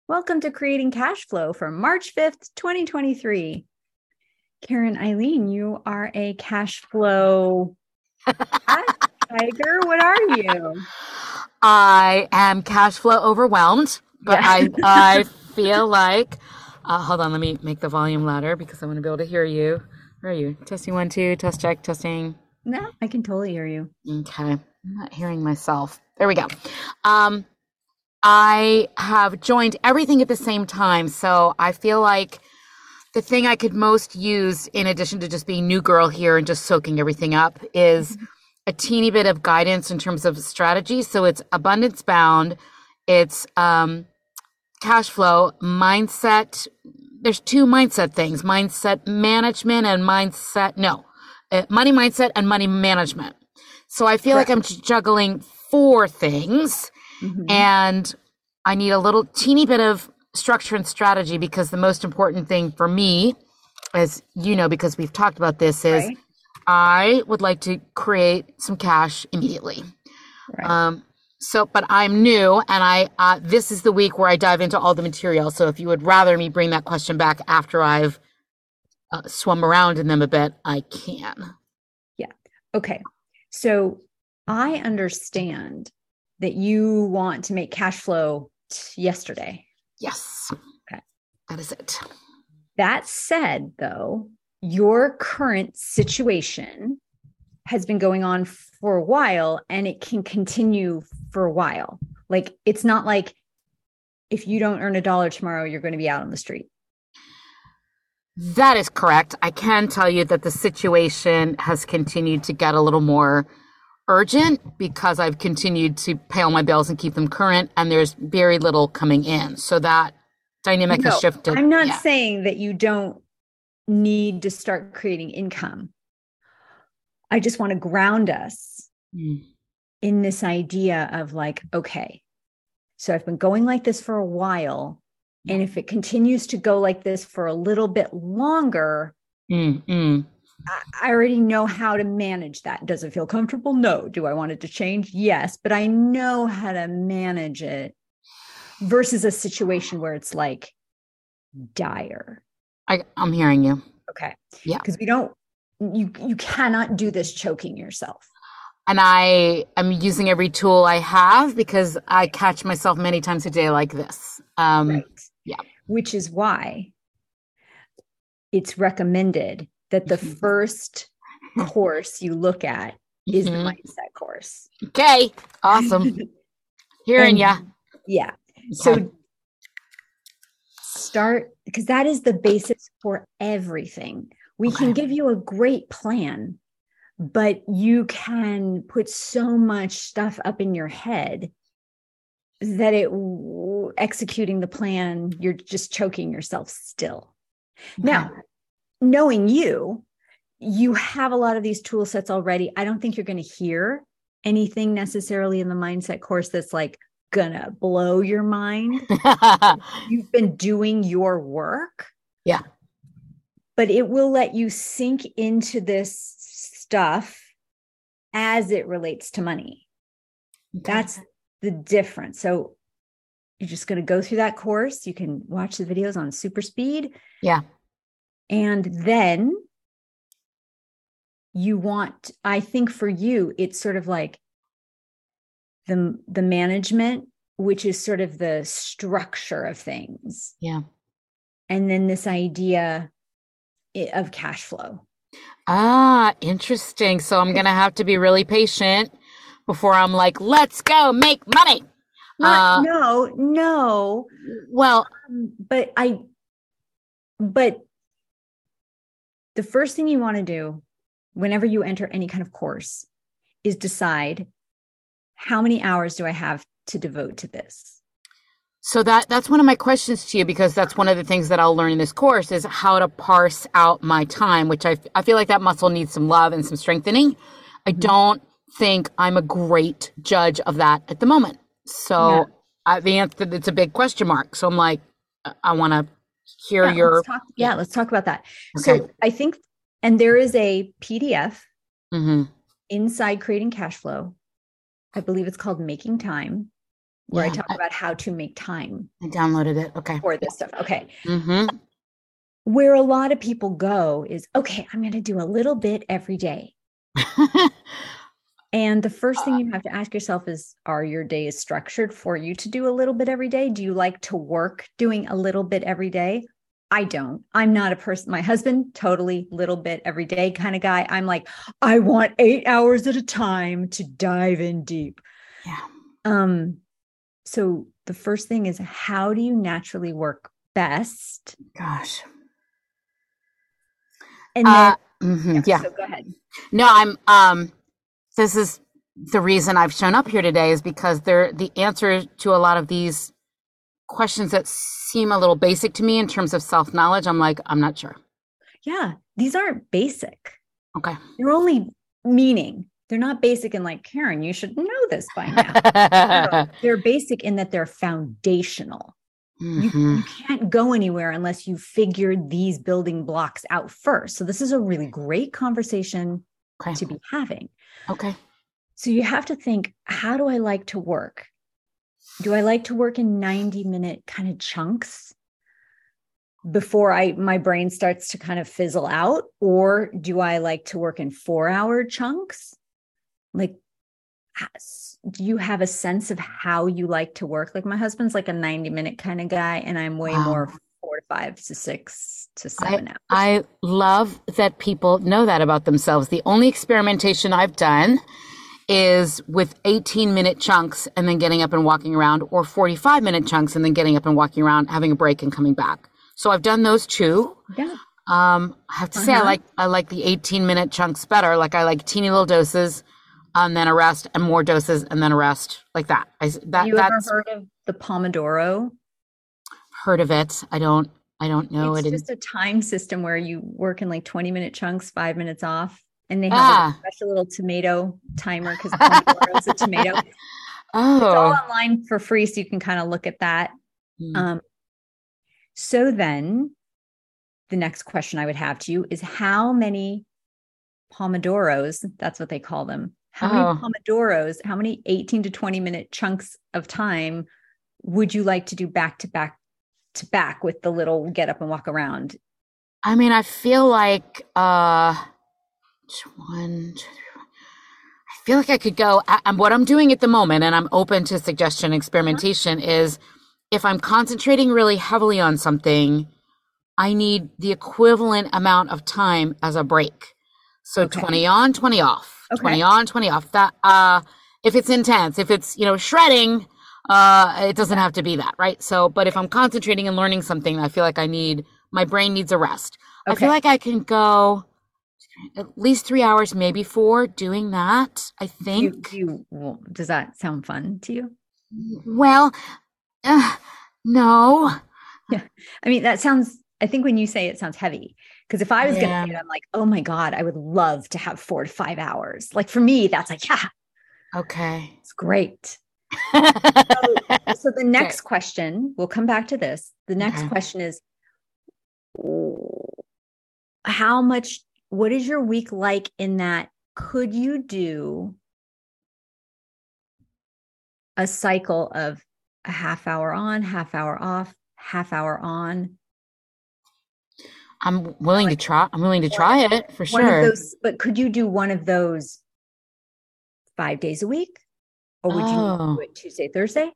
Welcome to Creating Cash Flow for March 5th, 2023. Karen Eileen, you are a cash flow tiger. What are you? I am cash flow overwhelmed, but Yeah. I feel like, hold on, let me make the volume louder because I want to be able to hear you. Where are you? Testing one, two, test check, testing. No, I can totally hear you. Okay. I'm not hearing myself. There we go. Um, I have joined everything at the same time. So I feel like the thing I could most use, in addition to just being new girl here and just soaking everything up, is a teeny bit of guidance in terms of strategy. So it's abundance bound, it's cash flow, mindset. There's two mindset things: mindset management and money mindset and money management. So I feel like Correct. I'm juggling four things, Hmm. and I need a little teeny bit of structure and strategy because the most important thing for me, as you know, because we've talked about this, is Right. I would like to create some cash immediately. Right. Um, but I'm new, and this is the week where I dive into all the material. So if you would rather me bring that question back after I've swum around in them a bit, I can. Yeah. Okay. So I understand that you want to make cash flow yesterday. Yes, Okay. that is it. That said, though, your current situation has been going on for a while and it can continue for a while. Like, it's not like if you don't earn a dollar tomorrow, you're going to be out on the street. That is correct. I can tell you that the situation has continued to get a little more urgent because I've continued to pay all my bills and keep them current, and there's very little coming in. So that dynamic has No, shifted. I'm not Yeah. saying that you don't need to start creating income. I just want to ground us Mm. in this idea of like, okay, so I've been going like this for a while. Yeah. And if it continues to go like this for a little bit longer, Mm, mm. I already know how to manage that. Does it feel comfortable? No. Do I want it to change? Yes. But I know how to manage it versus a situation where it's like dire. I'm hearing you. Okay. Yeah. Because you cannot do this choking yourself. And I am using every tool I have because I catch myself many times a day like this. Right. Yeah. Which is why it's recommended that the first course you look at is the Mhm. mindset course. Okay. Awesome. Hearing ya. And yeah. Okay. So start because that is the basis for everything. We can Okay. give you a great plan, but you can put so much stuff up in your head that executing the plan, you're just choking yourself still. Okay. Now, knowing you have a lot of these tool sets already. I don't think you're going to hear anything necessarily in the mindset course that's like gonna blow your mind. You've been doing your work, Yeah. but it will let you sink into this stuff as it relates to money. Okay. That's the difference. So you're just going to go through that course. You can watch the videos on super speed. Yeah. And then I think for you, it's sort of like the management, which is sort of the structure of things. Yeah. And then this idea of cash flow. Ah, interesting. So I'm gonna have to be really patient before I'm like, let's go make money. Not, Uh, no, no. well, But but the first thing you want to do whenever you enter any kind of course is decide how many hours do I have to devote to this? so that's one of my questions to you because that's one of the things that I'll learn in this course is how to parse out my time, which I feel like that muscle needs some love and some strengthening. I Mhm. don't think I'm a great judge of that at the moment. Yeah. So the answer, it's a big question mark. So I'm like, I want to hear Yeah, let's your, talk. yeah. Yeah, let's talk about that. Okay. So I think, and there is a PDF Mm-hmm. inside Creating Cash Flow. I believe it's called Making Time. where I Yeah. talk about how to make time I downloaded it. Okay. for this stuff. Okay. Mm-hmm. Where a lot of people go is, okay, I'm going to do a little bit every day. And the first thing you have to ask yourself is, are your days structured for you to do a little bit every day? Do you like to work doing a little bit every day? I don't. I'm not a person. My husband, totally little bit every day kind of guy. I'm like, I want 8 hours at a time to dive in deep. Yeah. So the first thing is, how do you naturally work best? Gosh. And then, Yeah. so go ahead. No, this is the reason I've shown up here today, is because they're the answer to a lot of these questions that seem a little basic to me in terms of self-knowledge. I'm like, I'm not sure. Yeah, these aren't basic. Okay. They're only meaning. They're not basic in like, Karen, you should know this by now. No, they're basic in that they're foundational. You can't go anywhere unless you figured these building blocks out first. So this is a really great conversation to be having. Okay. So you have to think, how do I like to work? Do I like to work in 90-minute kind of chunks before my brain starts to kind of fizzle out? Or do I like to work in 4-hour chunks? Like, do you have a sense of how you like to work? Like, my husband's like a 90-minute kind of guy, and I'm way more 4 to 5 to 6 to 7 hours. I love that people know that about themselves. The only experimentation I've done is with 18-minute chunks and then getting up and walking around, or 45-minute chunks and then getting up and walking around, having a break and coming back. So I've done those two. Yeah. I have to say, I like the 18-minute chunks better. Like, I like teeny little doses, and then a rest, and more doses, and then a rest, like that. You ever heard of the Pomodoro? Heard of it. I don't know. It's just a time system where you work in like 20-minute chunks, 5 minutes off. And they have a special little tomato timer because Pomodoro is a tomato. Oh. It's all online for free, so you can kind of look at that. So then the next question I would have to you is, how many Pomodoros, that's what they call them, how many Pomodoros, how many 18 to 20-minute chunks of time would you like to do back to back to back with the little get up and walk around? I mean, I feel like I feel like I could go. What I'm doing at the moment, and I'm open to suggestion, experimentation, is if I'm concentrating really heavily on something, I need the equivalent amount of time as a break. So 20 on, 20 off. 20 on, 20 off. That if it's intense, if it's, shredding, it doesn't have to be that, right? So, but if I'm concentrating and learning something, I feel like my brain needs a rest. I feel like I can go at least 3 hours, maybe 4, doing that, I think. Does that sound fun to you? Well, no. Yeah. I mean, I think when you say it sounds heavy, because if I was going to say it, I'm like, oh my God, I would love to have 4 to 5 hours. Like, for me, that's like, yeah. Okay. It's great. So the next question, we'll come back to this. The next question is, what is your week like in that? Could you do a cycle of a half hour on, half hour off, half hour on? I'm willing to try. I'm willing to try it for sure. But could you do one of those 5 days a week? Or would you do it Tuesday, Thursday?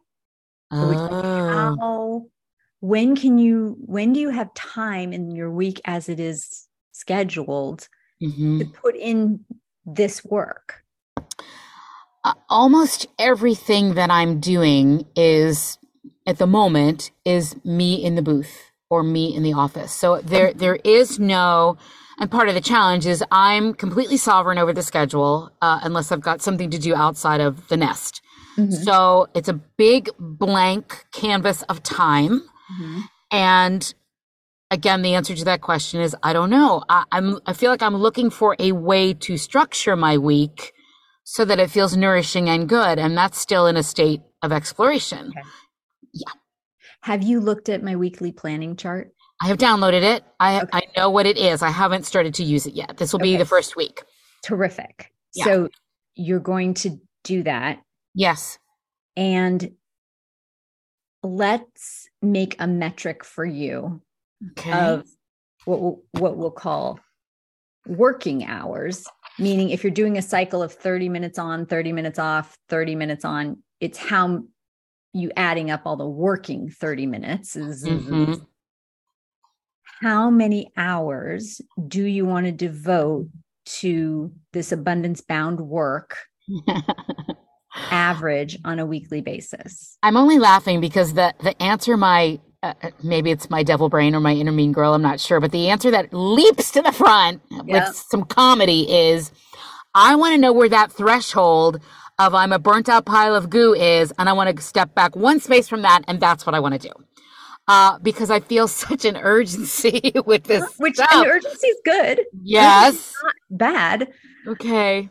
When do you have time in your week as it is scheduled to put in this work? Almost everything that I'm doing at the moment is me in the booth or me in the office. So there is no, and part of the challenge is I'm completely sovereign over the schedule, unless I've got something to do outside of the nest. So it's a big blank canvas of time. And again, the answer to that question is, I don't know. I feel like I'm looking for a way to structure my week so that it feels nourishing and good. And that's still in a state of exploration. Okay. Yeah. Have you looked at my weekly planning chart? I have downloaded it. I know what it is. I haven't started to use it yet. This will be the first week. Terrific. Yeah. So you're going to do that. Yes. And let's make a metric for you Okay. of what we'll call working hours, meaning if you're doing a cycle of 30 minutes on, 30 minutes off, 30 minutes on, it's how you adding up all the working 30 minutes is how many hours do you want to devote to this abundance bound work average on a weekly basis? I'm only laughing because the answer maybe it's my devil brain or my inner mean girl, I'm not sure, but the answer that leaps to the front with some comedy is I want to know where that threshold of I'm a burnt out pile of goo is, and I want to step back one space from that, and that's what I want to do. Because I feel such an urgency with this. Which an urgency is good. Yes. Not bad. Okay.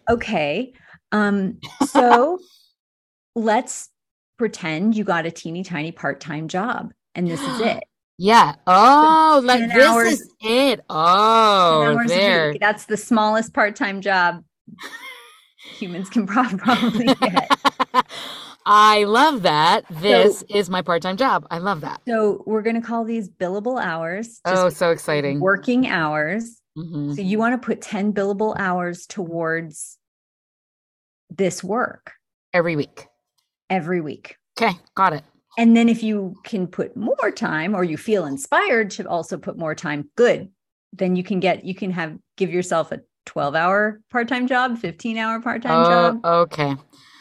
So let's pretend you got a teeny tiny part-time job and this is it. Yeah. Oh, so like this is it. Oh, there. That's the smallest part-time job humans can probably get. I love that. This is my part-time job. I love that. So we're going to call these billable hours. Oh, so exciting. Working hours. Mm-hmm. So you want to put 10 billable hours towards this work. Every week. Okay, got it. And then if you can put more time or you feel inspired to also put more time, good. Then you can give yourself a 12-hour part-time job, 15-hour part-time job. Okay.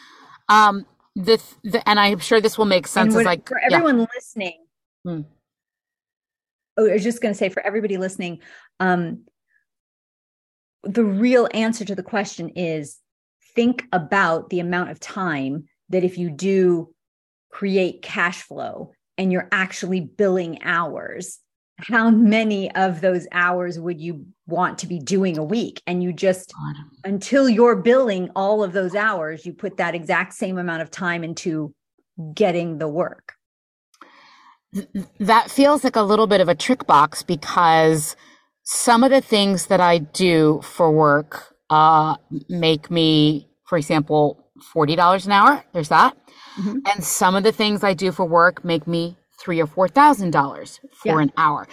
And I'm sure this will make sense. For everyone listening. I was just going to say for everybody listening, the real answer to the question is think about the amount of time that if you do create cash flow and you're actually billing hours, how many of those hours would you want to be doing a week? And you just, until you're billing all of those hours, you put that exact same amount of time into getting the work. That feels like a little bit of a trick box because some of the things that I do for work make me, for example, $40 an hour. There's that. Mm-hmm. And some of the things I do for work make me $3,000 or $4,000 for an hour.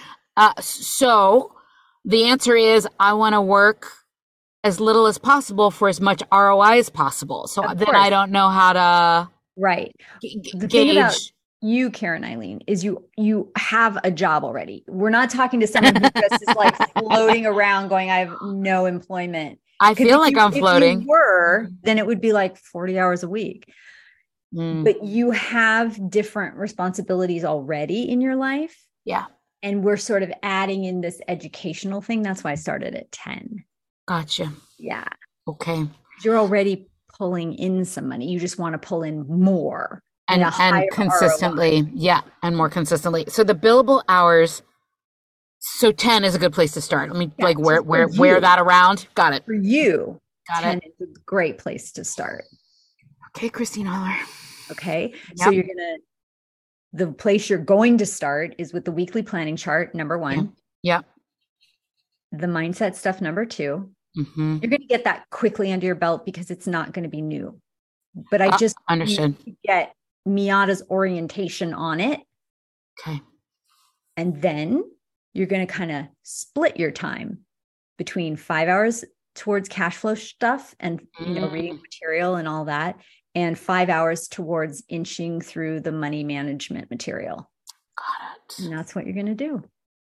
So the answer is I want to work as little as possible for as much ROI as possible. So then I don't know how to the thing about you, Karen Eileen, is you have a job already. We're not talking to someone who just is like floating around going, I have no employment. I feel like I'm floating. If you were, then it would be like 40 hours a week. But you have different responsibilities already in your life. Yeah. And we're sort of adding in this educational thing. That's why I started at 10. Gotcha. Yeah. Okay. You're already pulling in some money. You just want to pull in more. And consistently. ROI. Yeah. And more consistently. So the billable hours. So 10 is a good place to start. Let me wear that around. Got it. For you. Got 10 is a great place to start. Okay, Christine Holler. Okay. Yep. So the place you're going to start is with the weekly planning chart, number 1. Yeah. The mindset stuff, number 2. Mm-hmm. You're going to get that quickly under your belt because it's not going to be new. But I just understood. Get Miata's orientation on it. Okay. And then you're going to kind of split your time between 5 hours towards cash flow stuff and reading material and all that, and 5 hours towards inching through the money management material. Got it. And that's what you're going to do.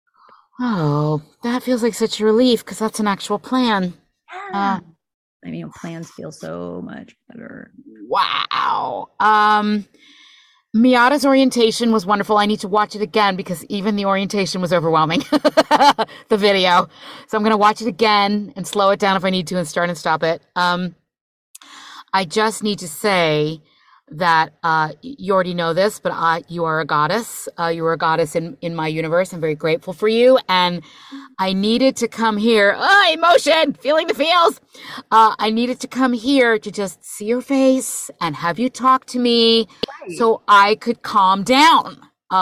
Oh, that feels like such a relief because that's an actual plan. Yeah. Plans feel so much better. Wow. Miata's orientation was wonderful. I need to watch it again because even the orientation was overwhelming, the video. So I'm going to watch it again and slow it down if I need to and start and stop it. I just need to say that you already know this, but you are a goddess. You are a goddess in my universe. I'm very grateful for you. And I needed to come here. Emotion, feeling the feels. I needed to come here to just see your face and have you talk to me so I could calm down.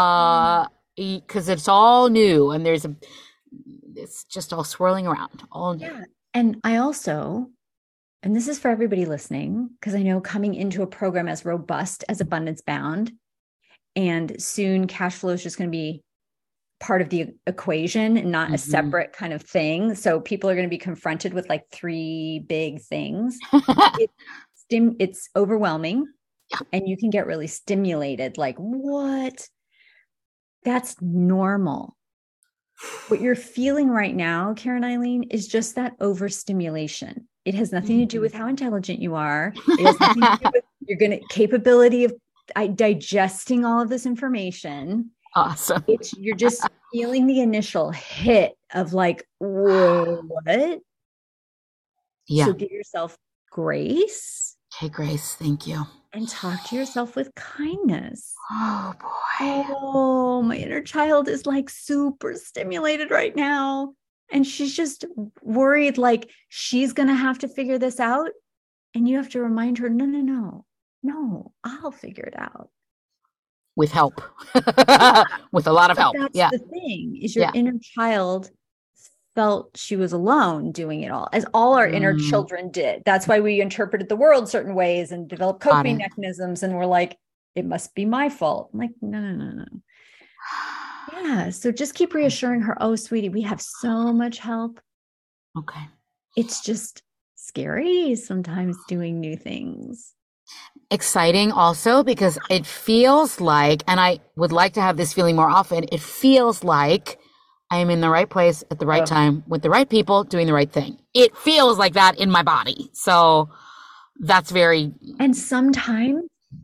Because it's all new and it's just all swirling around, all new. Yeah. And I also... And this is for everybody listening, because I know coming into a program as robust as Abundance Bound, And soon cash flow is just going to be part of the equation and not a separate kind of thing. So people are going to be confronted with like 3 big things. It's overwhelming, and you can get really stimulated. Like, what? That's normal. What you're feeling right now, Karen Eileen, is just that overstimulation. It has nothing to do with how intelligent you are. It has nothing to do with your capability of digesting all of this information. Awesome. You're just feeling the initial hit of like, whoa, what? Yeah. So give yourself grace. Okay, Grace. Thank you. And talk to yourself with kindness. Oh boy. Oh, my inner child is like super stimulated right now. And she's just worried, like she's going to have to figure this out. And you have to remind her, no, I'll figure it out. With help. With a lot of help. That's the thing, is your inner child felt she was alone doing it all, as all our inner children did. That's why we interpreted the world certain ways and developed coping mechanisms. And we're like, it must be my fault. I'm like, no. Yeah. So just keep reassuring her, oh, sweetie, we have so much help. Okay. It's just scary sometimes doing new things. Exciting also, because it feels like, and I would like to have this feeling more often, it feels like I am in the right place at the right time with the right people doing the right thing. It feels like that in my body. So that's very... And sometimes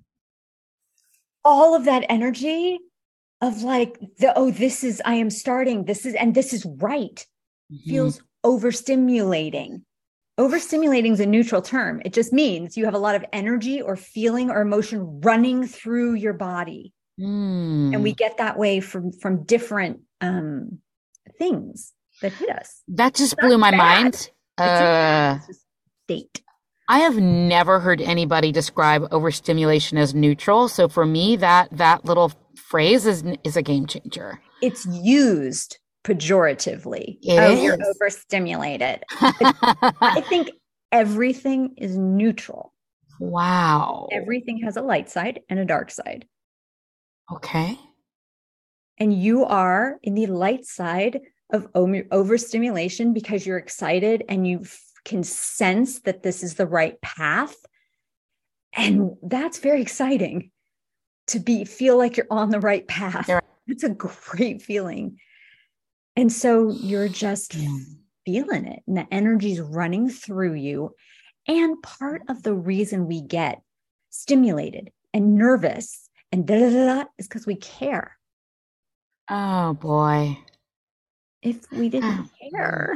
all of that energy of like, I am starting, this is right, feels overstimulating. Overstimulating is a neutral term. It just means you have a lot of energy or feeling or emotion running through your body. And we get that way from different things that hit us. That just blew my mind. It's just state. I have never heard anybody describe overstimulation as neutral. So for me, that little phrase is a game changer. It's used pejoratively. You're overstimulated. I think everything is neutral. Wow. Everything has a light side and a dark side. Okay. And you are in the light side of overstimulation because you're excited and you can sense that this is the right path. And that's very exciting to feel like you're on the right path. It's a great feeling. And so you're just feeling it, and the energy's running through you. And part of the reason we get stimulated and nervous and is because we care. Oh boy. If we didn't care,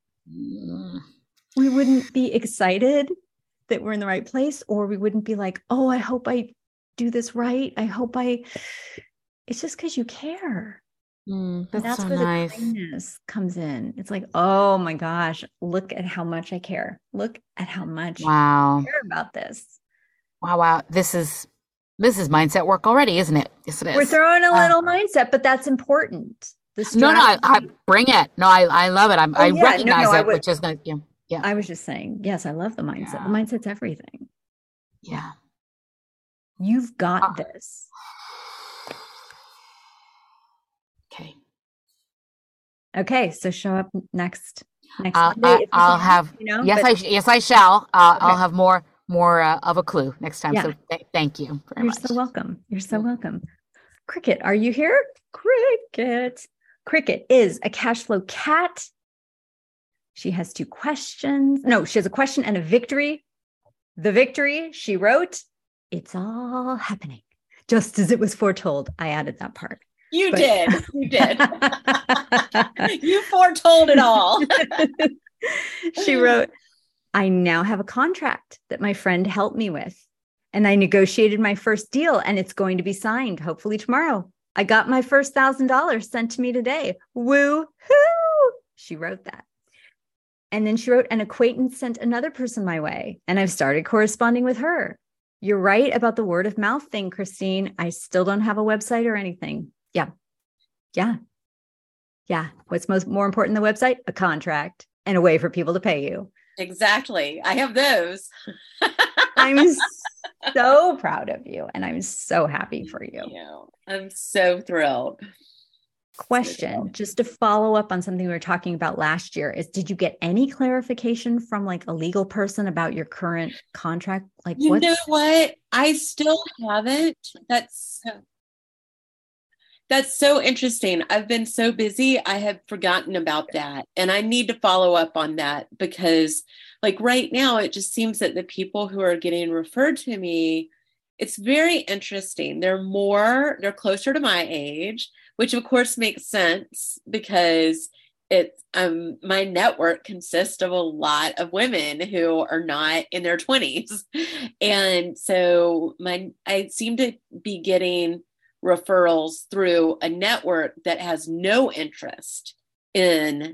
we wouldn't be excited that we're in the right place, or we wouldn't be like, oh, I hope I do this right. It's just because you care. That's so where the kindness comes in. It's like, oh my gosh, look at how much I care. Look at how much I care about this. Wow. This is mindset work already, isn't it? Yes, it is. We're throwing a little mindset, but that's important. No, I bring it. No, I love it. I recognize it, which is going to, yeah. I was just saying, yes, I love the mindset. The mindset's everything. Yeah. You've got this. Okay. So show up next Monday. I'll have, yes, I shall. I'll have more of a clue next time. Yeah. So thank you very much. You're so welcome. You're so welcome. Cricket, are you here? Cricket. Cricket is a cash flow cat. She has 2 questions. No, she has a question and a victory. The victory, she wrote, it's all happening just as it was foretold. I added that part. You did. You foretold it all. She wrote, I now have a contract that my friend helped me with, and I negotiated my first deal, and it's going to be signed hopefully tomorrow. I got my first $1,000 sent to me today. Woo-hoo! She wrote that. And then she wrote, an acquaintance sent another person my way, and I've started corresponding with her. You're right about the word of mouth thing, Christine. I still don't have a website or anything. Yeah. What's more important than the website? A contract and a way for people to pay you. Exactly. I have those. I'm so proud of you. And I'm so happy for you. I'm so thrilled. Question, just to follow up on something we were talking about last year, is did you get any clarification from like a legal person about your current contract? Like, you know what? I still haven't. That's so interesting. I've been so busy. I have forgotten about that. And I need to follow up on that because like right now, it just seems that the people who are getting referred to me, it's very interesting. They're closer to my age, which of course makes sense because my network consists of a lot of women who are not in their 20s. And so I seem to be getting referrals through a network that has no interest in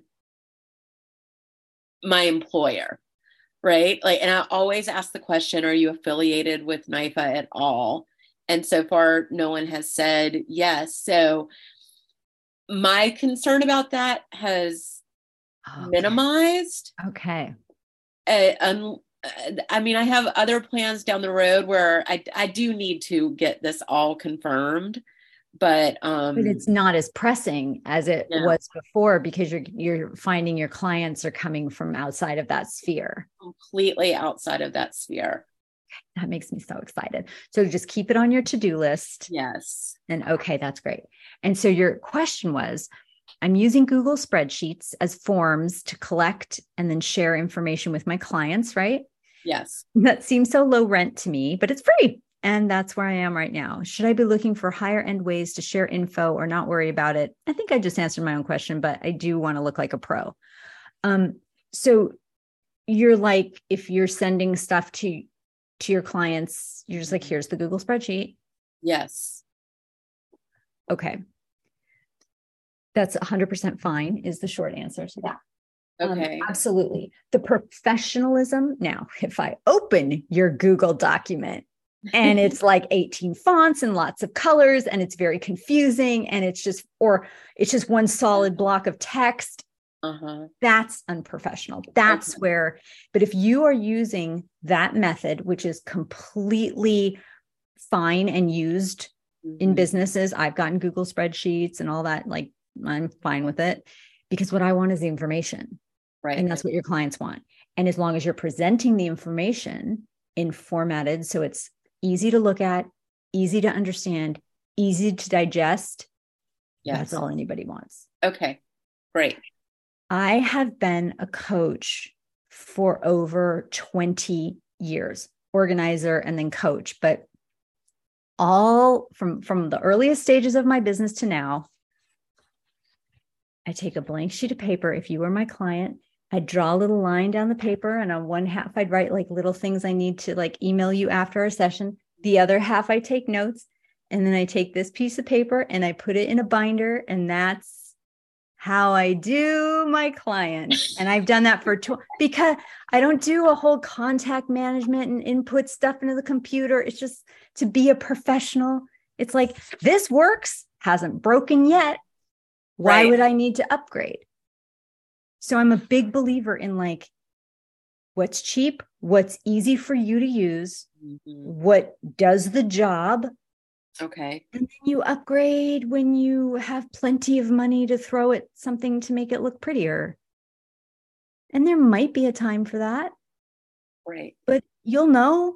my employer, right? Like, and I always ask the question, are you affiliated with NYFA at all? And so far, no one has said yes. So my concern about that has minimized. Okay. I mean, I have other plans down the road where I do need to get this all confirmed, but it's not as pressing as it was before because you're finding your clients are coming from outside of that sphere. Completely outside of that sphere. That makes me so excited. So just keep it on your to-do list. Yes. And okay, that's great. And so your question was, I'm using Google spreadsheets as forms to collect and then share information with my clients, right? Yes. That seems so low rent to me, but it's free. And that's where I am right now. Should I be looking for higher end ways to share info or not worry about it? I think I just answered my own question, but I do want to look like a pro. So you're like, if you're sending stuff to your clients, you're just like, here's the Google spreadsheet. Yes. Okay. That's 100% fine is the short answer to that. Okay. Absolutely. The professionalism. Now, if I open your Google document and it's like 18 fonts and lots of colors and it's very confusing and it's just one solid block of text, that's unprofessional. That's where, but if you are using that method, which is completely fine and used in businesses, I've gotten Google spreadsheets and all that, like I'm fine with it because what I want is the information. Right. And that's what your clients want. And as long as you're presenting the information in formatted, so it's easy to look at, easy to understand, easy to digest. Yes. That's all anybody wants. Okay, great. I have been a coach for over 20 years, organizer and then coach, but all from the earliest stages of my business to now, I take a blank sheet of paper. If you were my client, I'd draw a little line down the paper and on one half, I'd write like little things I need to like email you after our session. The other half, I take notes and then I take this piece of paper and I put it in a binder. And that's how I do my clients. And I've done that because I don't do a whole contact management and input stuff into the computer. It's just to be a professional. It's like, this works, hasn't broken yet. Why would I need to upgrade? So I'm a big believer in like, what's cheap, what's easy for you to use, what does the job. Okay. And then you upgrade when you have plenty of money to throw at something to make it look prettier. And there might be a time for that. Right. But you'll know.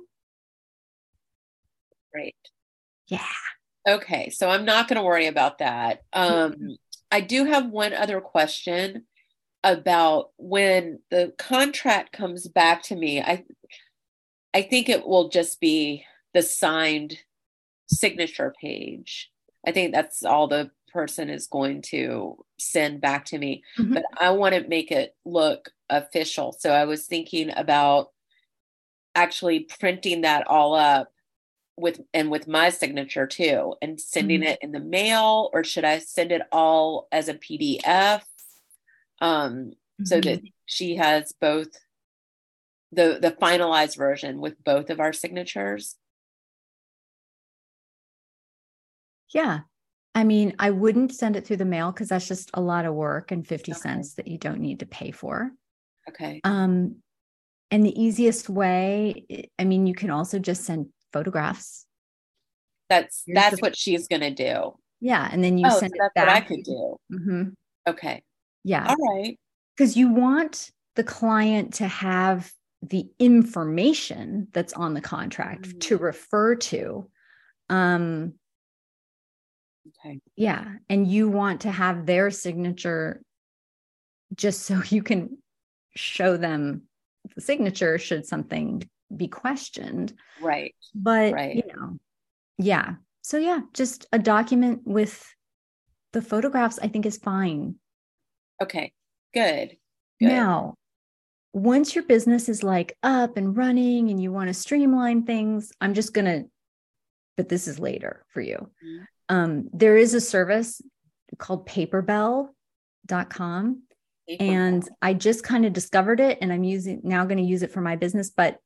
Right. Yeah. Okay. So I'm not going to worry about that. I do have one other question about when the contract comes back to me. I think it will just be the signed signature page. I think that's all the person is going to send back to me, but I want to make it look official. So I was thinking about actually printing that all up with my signature too and sending it in the mail, or should I send it all as a PDF? So that she has both the finalized version with both of our signatures. Yeah. I mean, I wouldn't send it through the mail because that's just a lot of work and 50 cents that you don't need to pay for. Okay. And the easiest way, I mean, you can also just send photographs. That's what she's going to do. Yeah. And then you send it that's back. what I could do. Mm-hmm. Okay. Yeah. All right. Because you want the client to have the information that's on the contract to refer to. Okay. Yeah. And you want to have their signature just so you can show them the signature should something be questioned. Right. But, right. Yeah. So yeah, just a document with the photographs, I think is fine. Okay. Good. Now, once your business is like up and running and you want to streamline things, but this is later for you. Mm-hmm. There is a service called paperbell.com. And I just kind of discovered it and I'm now going to use it for my business, but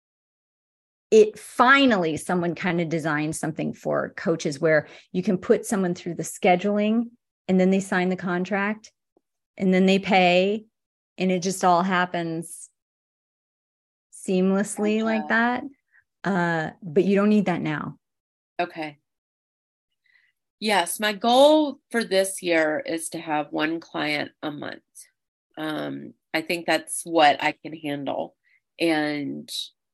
someone kind of designed something for coaches where you can put someone through the scheduling and then they sign the contract and then they pay and it just all happens seamlessly like that. But you don't need that now. Okay. Yes. My goal for this year is to have one client a month. I think that's what I can handle. And,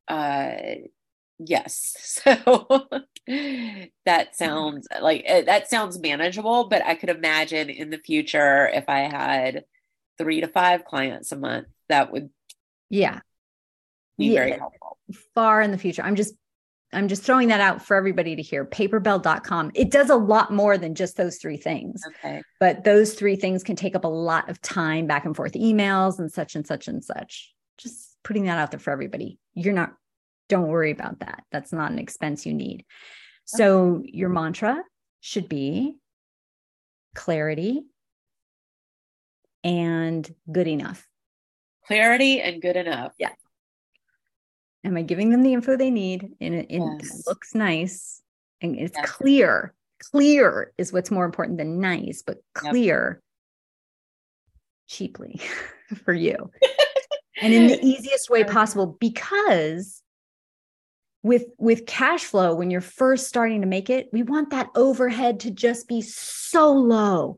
yes. So that sounds manageable, but I could imagine in the future, if I had 3 to 5 clients a month, that would be very helpful. Far in the future. I'm just throwing that out for everybody to hear. Paperbell.com. It does a lot more than just those 3 things. Okay. But those 3 things can take up a lot of time, back and forth emails and such and such and such. Just putting that out there for everybody. Don't worry about that. That's not an expense you need. So your mantra should be clarity and good enough. Clarity and good enough. Yeah. Am I giving them the info they need? It looks nice and it's clear. Clear is what's more important than nice, but clear cheaply for you. And in the easiest way possible, because with cash flow, when you're first starting to make it, we want that overhead to just be so low.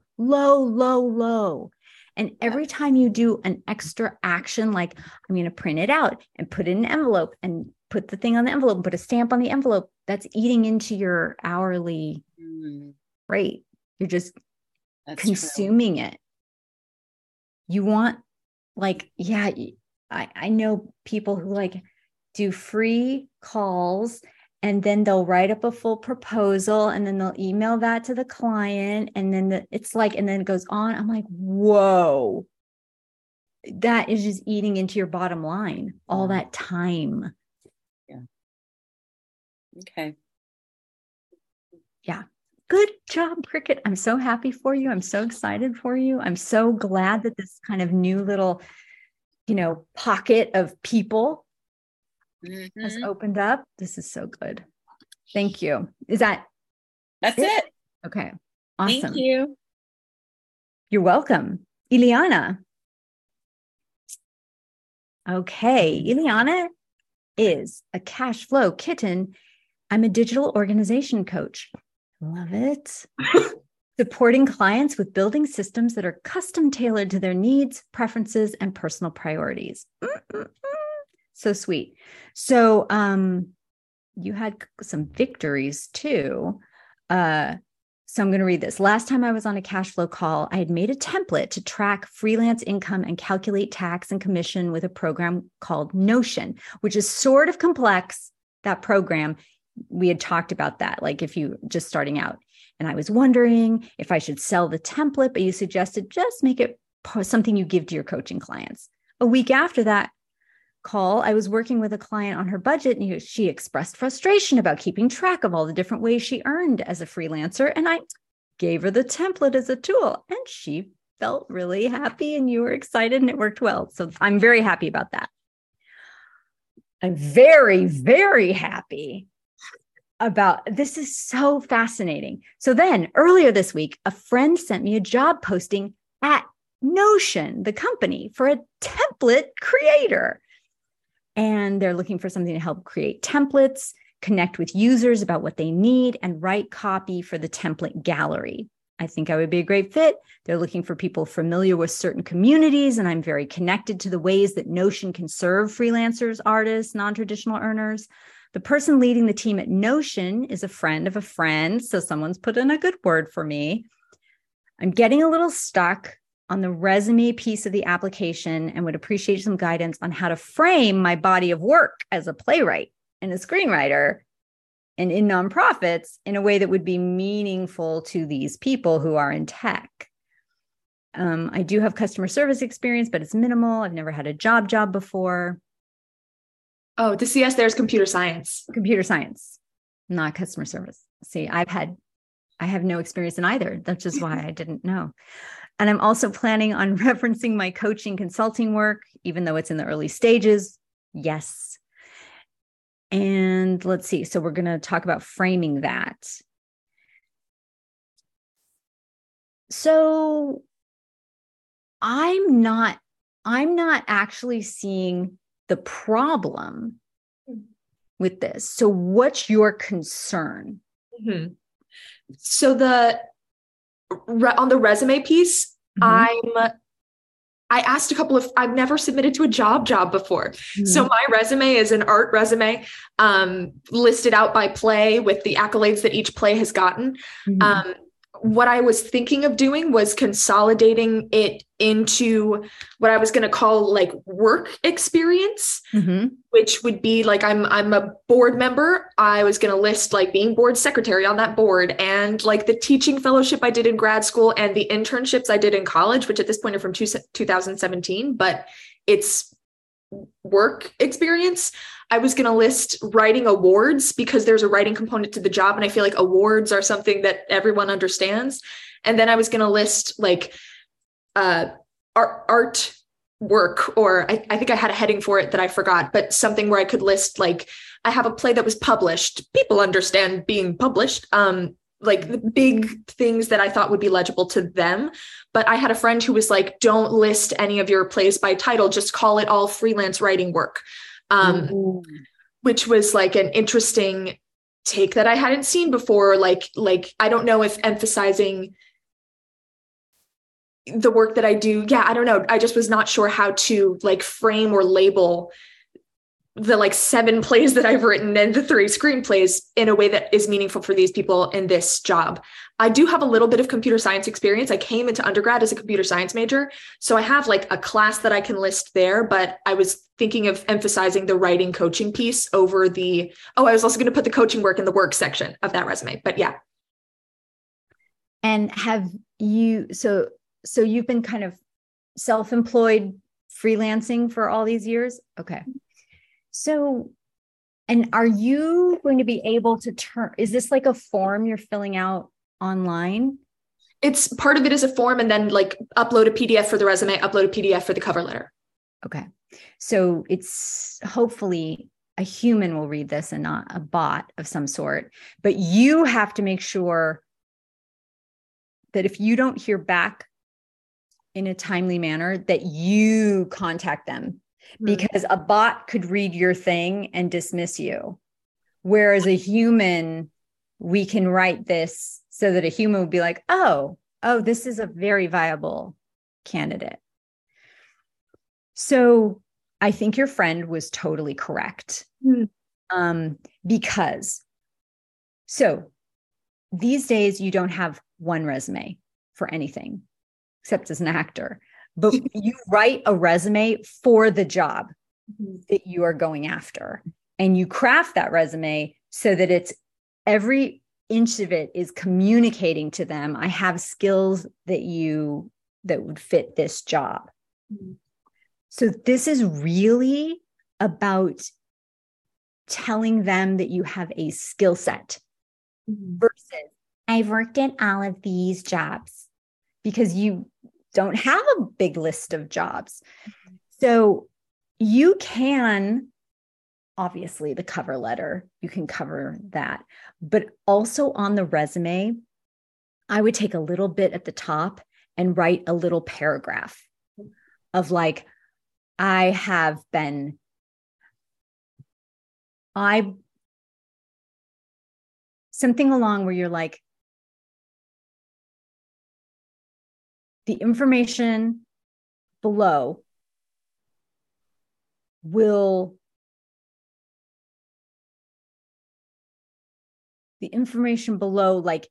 And every time you do an extra action, like I'm going to print it out and put it in an envelope and put the thing on the envelope and put a stamp on the envelope, that's eating into your hourly rate. You're just consuming it. You want I know people who do free calls and then they'll write up a full proposal and then they'll email that to the client. And then and then it goes on. I'm like, whoa, that is just eating into your bottom line, all that time. Yeah. Okay. Yeah. Good job, Cricket. I'm so happy for you. I'm so excited for you. I'm so glad that this kind of new little, pocket of people has opened up. This is so good. Thank you. That's it? Okay. Awesome. Thank you. You're welcome. Ileana. Okay. Ileana is a cash flow kitten. I'm a digital organization coach. Love it. Supporting clients with building systems that are custom tailored to their needs, preferences, and personal priorities. So sweet. So you had some victories too. So I'm going to read this. Last time I was on a cash flow call, I had made a template to track freelance income and calculate tax and commission with a program called Notion, which is sort of complex, that program. We had talked about that, if you just starting out. And I was wondering if I should sell the template, but you suggested just make it something you give to your coaching clients. A week after that call, I was working with a client on her budget and she expressed frustration about keeping track of all the different ways she earned as a freelancer. And I gave her the template as a tool and she felt really happy and you were excited and it worked well. So I'm very happy about that. I'm very, very happy about this. Is so fascinating. So then earlier this week, a friend sent me a job posting at Notion, the company, for a template creator. And they're looking for something to help create templates, connect with users about what they need, and write copy for the template gallery. I think I would be a great fit. They're looking for people familiar with certain communities, and I'm very connected to the ways that Notion can serve freelancers, artists, non-traditional earners. The person leading the team at Notion is a friend of a friend, so someone's put in a good word for me. I'm getting a little stuck on the resume piece of the application and would appreciate some guidance on how to frame my body of work as a playwright and a screenwriter and in nonprofits in a way that would be meaningful to these people who are in tech. I do have customer service experience, but it's minimal. I've never had a job before. Oh, the CS there's computer science. Computer science, not customer service. See, I have no experience in either. That's just why I didn't know. And I'm also planning on referencing my coaching consulting work, even though it's in the early stages. Yes. And let's see. So we're going to talk about framing that. So I'm not actually seeing the problem with this. So what's your concern? Mm-hmm. So on the resume piece, I asked I've never submitted to a job before. Mm-hmm. So my resume is an art resume, listed out by play with the accolades that each play has gotten. Mm-hmm. What I was thinking of doing was consolidating it into what I was going to call like work experience, mm-hmm. which would be like, I'm a board member. I was going to list like being board secretary on that board, and like the teaching fellowship I did in grad school and the internships I did in college, which at this point are from 2017, but it's work experience. I was going to list writing awards because there's a writing component to the job. And I feel like awards are something that everyone understands. And then I was going to list like art work, or I think I had a heading for it that I forgot, but something where I could list, like, I have a play that was published. People understand being published. Like the big things that I thought would be legible to them. But I had a friend who was like, don't list any of your plays by title, just call it all freelance writing work. Which was like an interesting take that I hadn't seen before. Like, I don't know if emphasizing the work that I do. Yeah, I don't know. I just was not sure how to like frame or label the like 7 plays that I've written and the 3 screenplays in a way that is meaningful for these people in this job. I do have a little bit of computer science experience. I came into undergrad as a computer science major. So I have like a class that I can list there, but I was thinking of emphasizing the writing coaching piece over I was also going to put the coaching work in the work section of that resume, but yeah. And have you, so you've been kind of self-employed freelancing for all these years? Okay. So, and are you going to be able to is this like a form you're filling out online? It's part of it is a form, and then like upload a PDF for the resume, upload a PDF for the cover letter. Okay. So it's hopefully a human will read this and not a bot of some sort, but you have to make sure that if you don't hear back in a timely manner, that you contact them. Because a bot could read your thing and dismiss you. Whereas a human, we can write this so that a human would be like, oh, this is a very viable candidate. So I think your friend was totally correct. Because these days you don't have one resume for anything except as an actor. But you write a resume for the job that you are going after, and you craft that resume so that it's every inch of it is communicating to them, I have skills that would fit this job. So this is really about telling them that you have a skill set versus I've worked at all of these jobs, because you don't have a big list of jobs. So you can, obviously the cover letter, you can cover that, but also on the resume, I would take a little bit at the top and write a little paragraph of like, I something along where you're like, the information below will like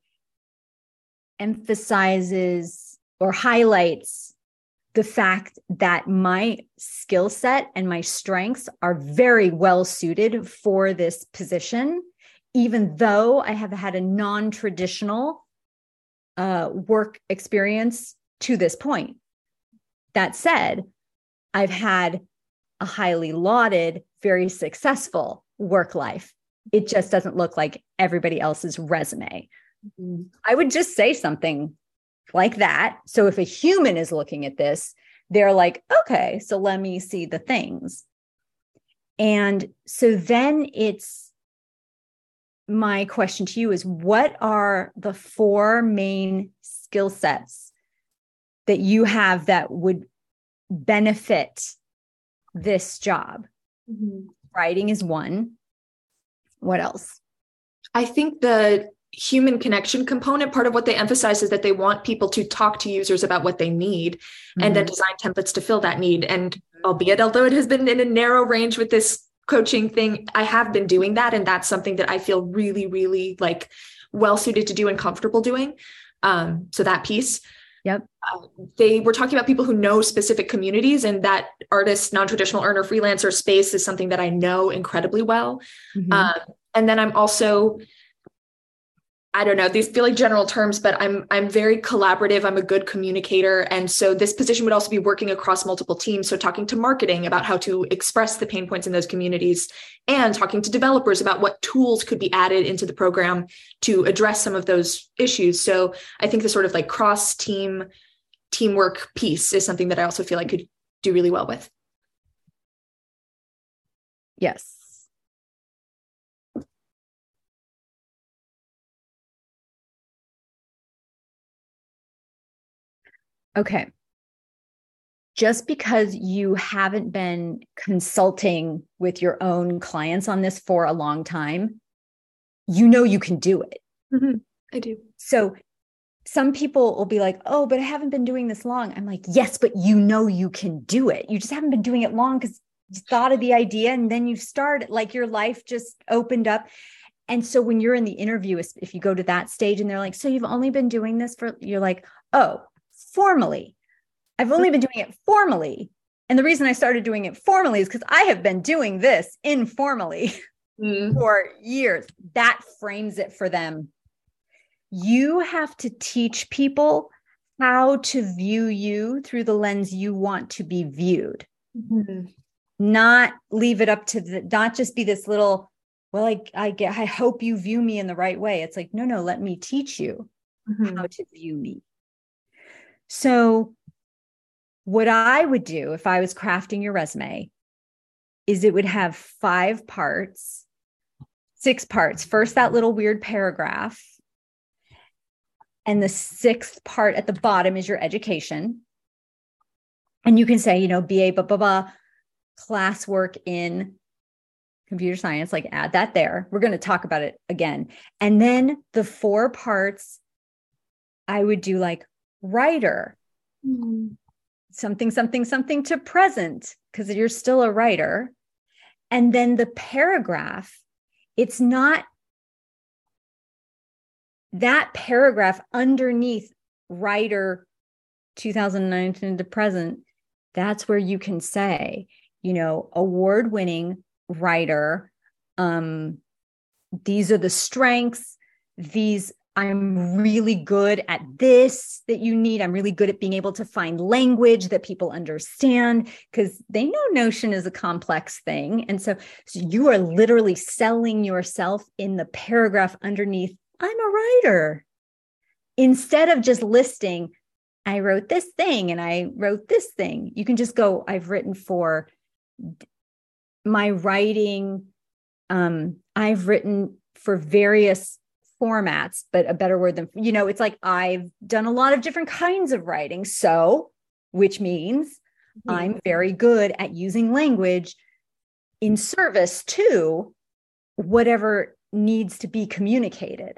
emphasizes or highlights the fact that my skill set and my strengths are very well suited for this position, even though I have had a non-traditional work experience to this point. That said, I've had a highly lauded, very successful work life. It just doesn't look like everybody else's resume. Mm-hmm. I would just say something like that. So if a human is looking at this, they're like, okay, so let me see the things. And so then it's my question to you is, what are the 4 main skill sets that you have that would benefit this job? Mm-hmm. Writing is one. What else? I think the human connection component, part of what they emphasize is that they want people to talk to users about what they need, mm-hmm. and then design templates to fill that need. And albeit, although it has been in a narrow range with this coaching thing, I have been doing that. And that's something that I feel really, really like well suited to do and comfortable doing. So that piece. Yep. They were talking about people who know specific communities, and that artist, non-traditional earner, freelancer space is something that I know incredibly well. Mm-hmm. And then I'm also, I don't know, these feel like general terms, but I'm very collaborative. I'm a good communicator. And so this position would also be working across multiple teams. So talking to marketing about how to express the pain points in those communities, and talking to developers about what tools could be added into the program to address some of those issues. So I think the sort of like teamwork piece is something that I also feel like could do really well with. Yes. Okay. Just because you haven't been consulting with your own clients on this for a long time, you know you can do it. Mm-hmm. I do. So some people will be like, oh, but I haven't been doing this long. I'm like, yes, but you know you can do it. You just haven't been doing it long because you thought of the idea and then you started, like your life just opened up. And so when you're in the interview, if you go to that stage and they're like, so you've only been doing this for, you're like, oh, formally. I've only been doing it formally. And the reason I started doing it formally is because I have been doing this informally for years. That frames it for them. You have to teach people how to view you through the lens you want to be viewed. Mm-hmm. Not leave it up to not just be this little, well, I hope you view me in the right way. It's like, no, let me teach you how to view me. So what I would do if I was crafting your resume is it would have 6 parts. First, that little weird paragraph. And the 6th part at the bottom is your education. And you can say, BA, blah, blah, blah, classwork in computer science, like add that there. We're going to talk about it again. And then the 4 parts, I would do like writer, something to present, because you're still a writer. And then the paragraph, it's not that paragraph underneath writer 2019 to present. That's where you can say, award-winning writer. These are the strengths. I'm really good at this that you need. I'm really good at being able to find language that people understand, because they know Notion is a complex thing. And so you are literally selling yourself in the paragraph underneath, I'm a writer, instead of just listing, I wrote this thing and I wrote this thing. You can just go, I've written for my writing. I've written for various formats, but a better word than, it's like I've done a lot of different kinds of writing. So, which means I'm very good at using language in service to whatever needs to be communicated.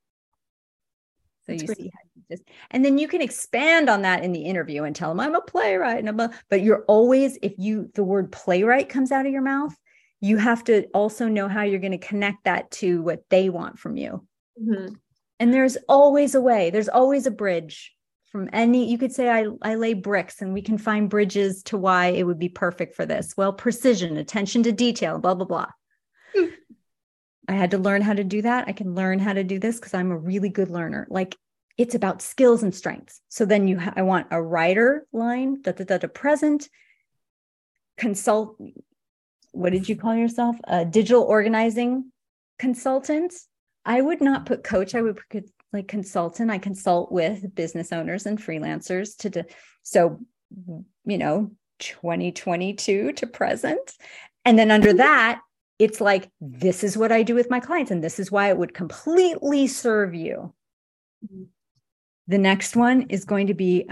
So That's you great. see how you just, and then you can expand on that in the interview and tell them I'm a playwright, but you're always, if the word playwright comes out of your mouth, you have to also know how you're going to connect that to what they want from you. Mm-hmm. And there's always a way, there's always a bridge from you could say, I lay bricks and we can find bridges to why it would be perfect for this. Well, precision, attention to detail, blah, blah, blah. I had to learn how to do that. I can learn how to do this because I'm a really good learner. Like, it's about skills and strengths. So then I want a writer line, present, consult. What did you call yourself? A digital organizing consultant. I would not put coach. I would put like consultant. I consult with business owners and freelancers so, 2022 to present. And then under that, it's like, this is what I do with my clients, and this is why it would completely serve you. Mm-hmm. The next one is going to be,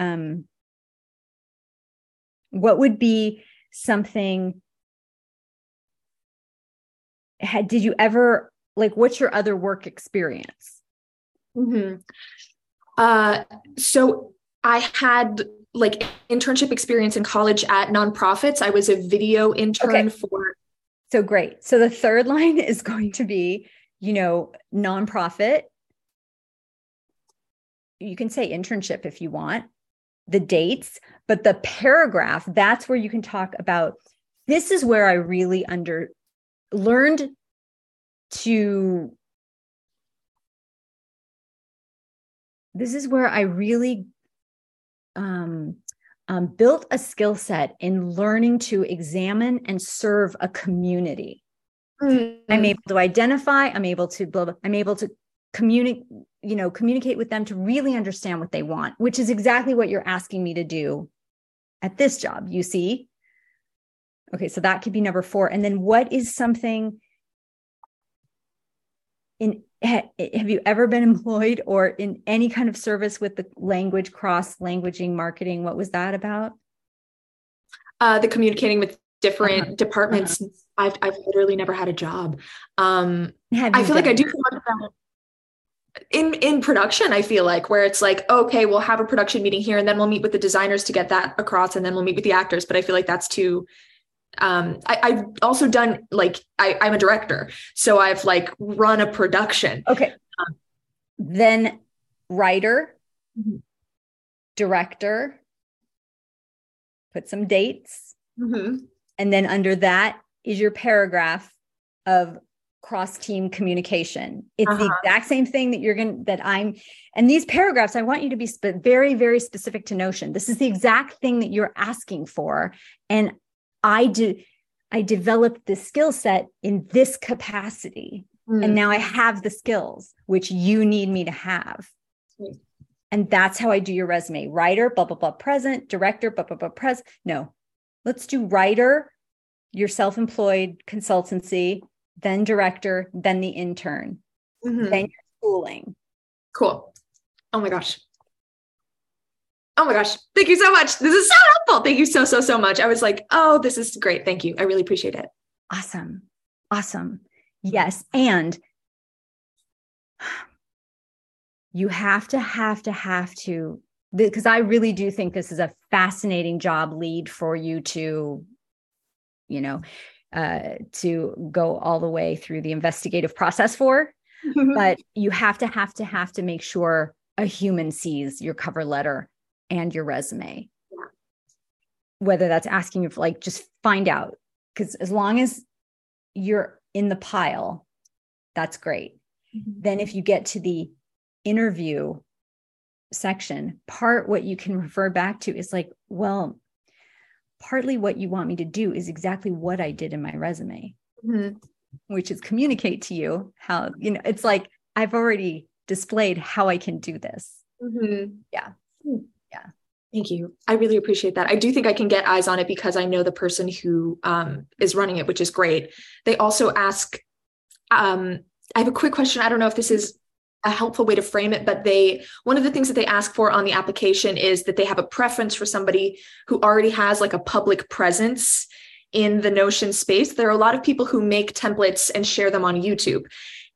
what would be something, did you ever, like, what's your other work experience? Mm-hmm. So I had like internship experience in college at nonprofits. I was a video intern for. So great. So the third line is going to be, nonprofit. You can say internship if you want, the dates, but the paragraph, that's where you can talk about, this is where I really learned to, this is where I really built a skill set in learning to examine and serve a community. Mm-hmm. I'm able to identify, I'm able to communicate with them to really understand what they want, which is exactly what you're asking me to do at this job, you see? Okay, so that could be number 4. And then what is something have you ever been employed or in any kind of service with the language, cross-languaging marketing? What was that about? The communicating with different departments. I've literally never had a job. I feel like I do about in production. I feel like where it's like, okay, we'll have a production meeting here and then we'll meet with the designers to get that across and then we'll meet with the actors. But I feel like that's too, I've also done like, I'm a director, so I've like run a production. Okay. Then writer, director, put some dates. Mm-hmm. And then under that is your paragraph of cross-team communication. It's the exact same thing and these paragraphs, I want you to be very, very specific to Notion. This is the exact thing that you're asking for. And I developed this skill set in this capacity. And now I have the skills, which you need me to have. And that's how I do your resume. Writer, blah, blah, blah, present, director, blah, blah, blah, present. No, let's do writer, your self-employed consultancy, then director, then the intern, then your schooling. Cool. Oh my gosh. Thank you so much. This is so helpful. Thank you so, so, so much. I was like, oh, this is great. Thank you. I really appreciate it. Awesome. Yes. And you have to, because I really do think this is a fascinating job lead for you to, to go all the way through the investigative process for, but you have to make sure a human sees your cover letter and your resume, whether that's asking you for like, just find out, because as long as you're in the pile, that's great. Then if you get to the interview section, what you can refer back to is like, well, partly what you want me to do is exactly what I did in my resume, which is communicate to you how, it's like, I've already displayed how I can do this. Yeah. Thank you. I really appreciate that. I do think I can get eyes on it because I know the person who is running it, which is great. They also ask, I have a quick question. I don't know if this is a helpful way to frame it, but one of the things that they ask for on the application is that they have a preference for somebody who already has like a public presence in the Notion space. There are a lot of people who make templates and share them on YouTube.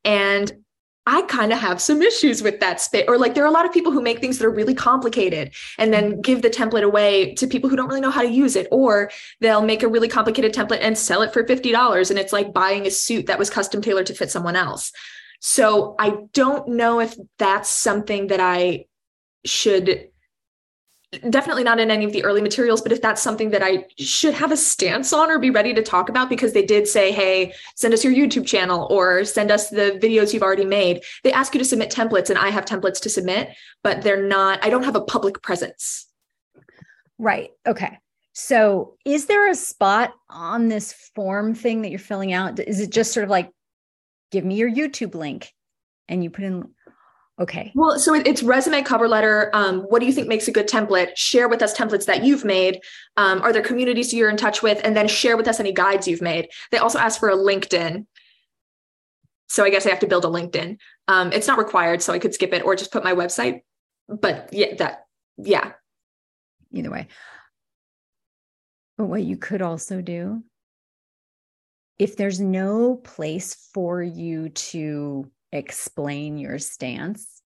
And I kind of have some issues with that space. Or like there are a lot of people who make things that are really complicated and then give the template away to people who don't really know how to use it. Or they'll make a really complicated template and sell it for $50. And it's like buying a suit that was custom tailored to fit someone else. So I don't know if that's something that I should, definitely not in any of the early materials, but if that's something that I should have a stance on or be ready to talk about, because they did say, hey, send us your YouTube channel or send us the videos you've already made. They ask you to submit templates and I have templates to submit, but I don't have a public presence. Right. Okay. So is there a spot on this form thing that you're filling out? Is it just sort of like, give me your YouTube link and you put in, okay. Well, so it's resume, cover letter. What do you think makes a good template? Share with us templates that you've made. Are there communities you're in touch with? And then share with us any guides you've made. They also ask for a LinkedIn. So I guess I have to build a LinkedIn. It's not required, so I could skip it or just put my website. But yeah. Either way. But what you could also do, if there's no place for you to explain your stance,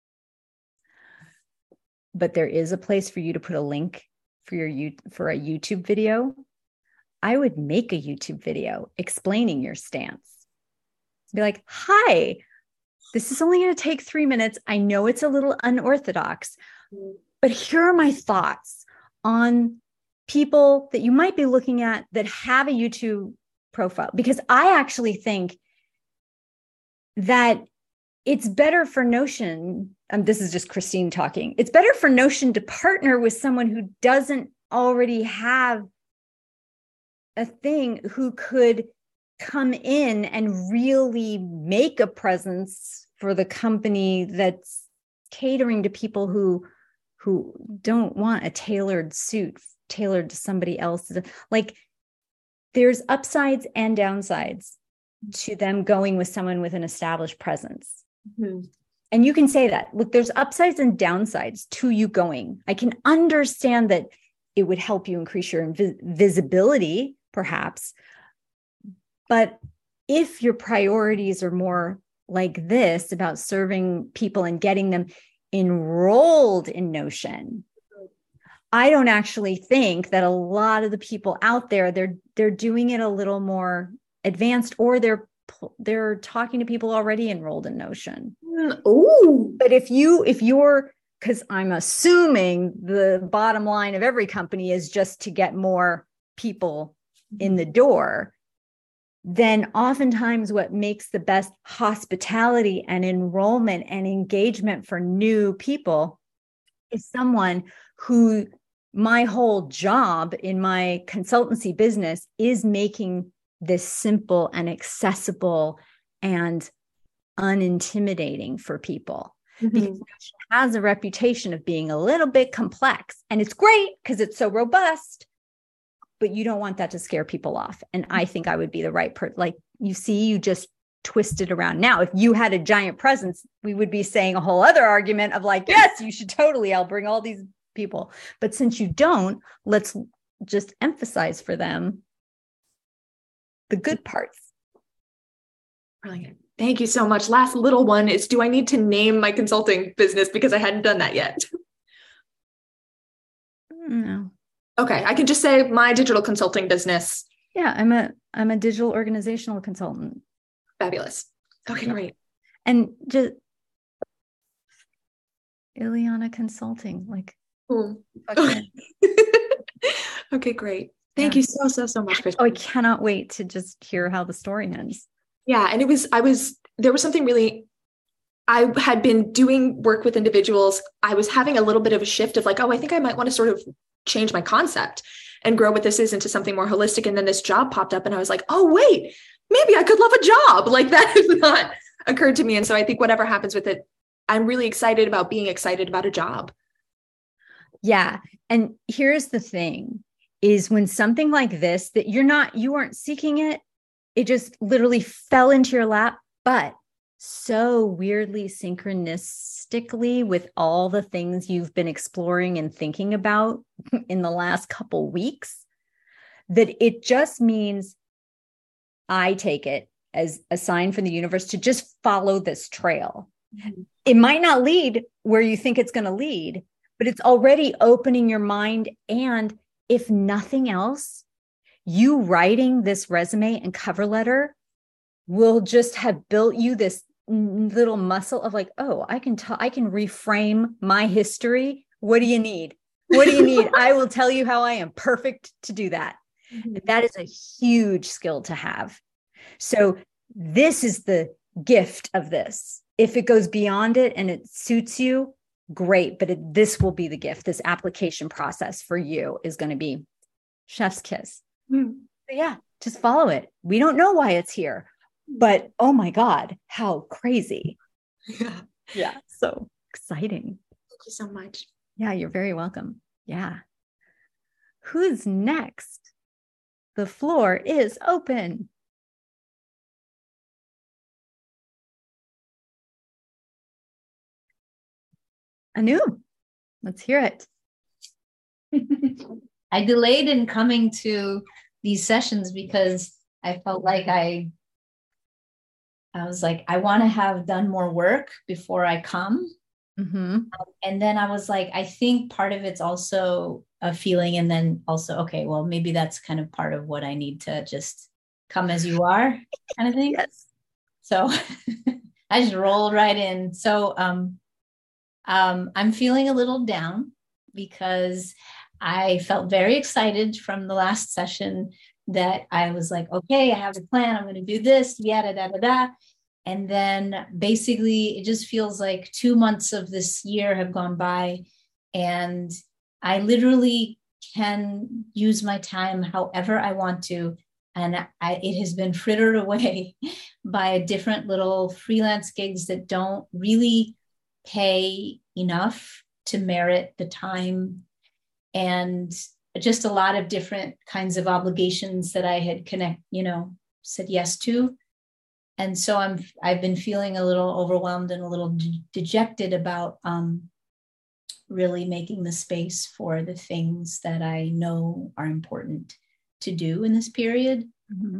but there is a place for you to put a link for for a YouTube video, I would make a YouTube video explaining your stance. Be like, hi, this is only going to take 3 minutes. I know it's a little unorthodox, but here are my thoughts on people that you might be looking at that have a YouTube profile, because I actually think that it's better for Notion. This is just Christine talking. It's better for Notion to partner with someone who doesn't already have a thing, who could come in and really make a presence for the company that's catering to people who don't want a tailored suit tailored to somebody else. Like, there's upsides and downsides to them going with someone with an established presence. Mm-hmm. And you can say that, look, there's upsides and downsides to you going. I can understand that it would help you increase your visibility, perhaps. But if your priorities are more like this, about serving people and getting them enrolled in Notion, I don't actually think that a lot of the people out there, they're doing it a little more advanced, or they're talking to people already enrolled in Notion. Oh, but if you're, because I'm assuming the bottom line of every company is just to get more people in the door, then oftentimes what makes the best hospitality and enrollment and engagement for new people is someone who, my whole job in my consultancy business is making this simple and accessible and unintimidating for people. Mm-hmm. Because Notion has a reputation of being a little bit complex, and it's great because it's so robust, but you don't want that to scare people off. And I think I would be the right person. Like, you just twist it around. Now, if you had a giant presence, we would be saying a whole other argument of like, yes, you should totally, I'll bring all these people. But since you don't, let's just emphasize for them the good parts. Brilliant. Thank you so much. Last little one is, do I need to name my consulting business? Because I hadn't done that yet. No. Okay. I can just say my digital consulting business. Yeah. I'm a digital organizational consultant. Fabulous. Okay, great. And just Ileana Consulting, like, okay. Okay, great. Thank you so much, Christine. Oh, I cannot wait to just hear how the story ends. Yeah. And there was something really, I had been doing work with individuals. I was having a little bit of a shift of like, oh, I think I might want to sort of change my concept and grow what this is into something more holistic. And then this job popped up and I was like, oh, wait, maybe I could love a job. Like, that has not occurred to me. And so I think whatever happens with it, I'm really excited about being excited about a job. Yeah. And here's the thing is, when something like this, that you weren't seeking it, it just literally fell into your lap, but so weirdly synchronistically with all the things you've been exploring and thinking about in the last couple weeks, that it just means, I take it as a sign from the universe to just follow this trail. It might not lead where you think it's going to lead, but it's already opening your mind. And if nothing else, you writing this resume and cover letter will just have built you this little muscle of like, oh, I can reframe my history. What do you need? What do you need? I will tell you how I am perfect to do that. That is a huge skill to have. So this is the gift of this. If it goes beyond it and it suits you, great. But this will be the gift. This application process for you is going to be chef's kiss. So yeah, just follow it. We don't know why it's here, but oh my God, how crazy. Yeah. So exciting. Thank you so much. Yeah, you're very welcome. Yeah. Who's next? The floor is open. Anu, let's hear it. I delayed in coming to these sessions because I felt like I was like, I want to have done more work before I come. And then I was like, I think part of it's also a feeling. And then also, okay, well, maybe that's kind of part of what I need to just come as you are kind of thing. Yes. So I just rolled right in. So I'm feeling a little down because I felt very excited from the last session that I was like, okay, I have a plan. I'm going to do this, yada, da, da, da. And then basically it just feels like 2 months of this year have gone by and I literally can use my time however I want to. And it has been frittered away by different little freelance gigs that don't really pay enough to merit the time, and just a lot of different kinds of obligations that I had said yes to. And so I've been feeling a little overwhelmed and a little dejected about really making the space for the things that I know are important to do in this period.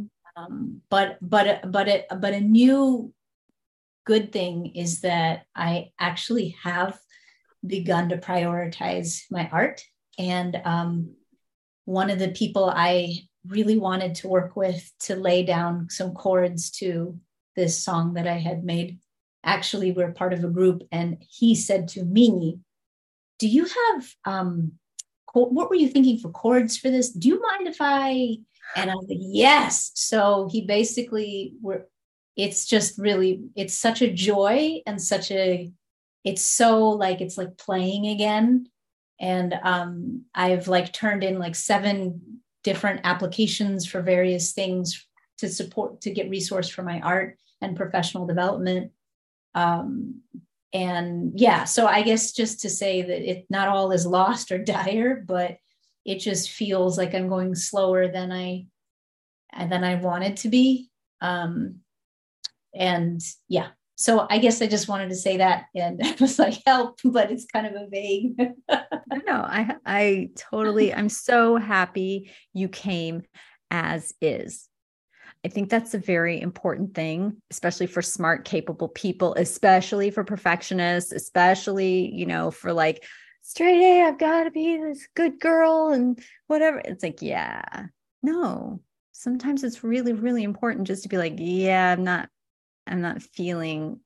But a new good thing is that I actually have begun to prioritize my art. And one of the people I really wanted to work with to lay down some chords to this song that I had made, actually we're part of a group, and he said to me, do you have, what were you thinking for chords for this? Do you mind if and I was like, yes. So he basically, it's just really, it's such a joy and it's like playing again. And I've like turned in like 7 different applications for various things to get resource for my art and professional development. And yeah, so I guess just to say that it not all is lost or dire, but it just feels like I'm going slower than I wanted to be. And yeah, so I guess I just wanted to say that, and I was like, help, but it's kind of a vague. No, I totally, I'm so happy you came as is. I think that's a very important thing, especially for smart, capable people, especially for perfectionists, especially, for like straight A, I've got to be this good girl and whatever. It's like, yeah, no, sometimes it's really, really important just to be like, yeah, I'm not feeling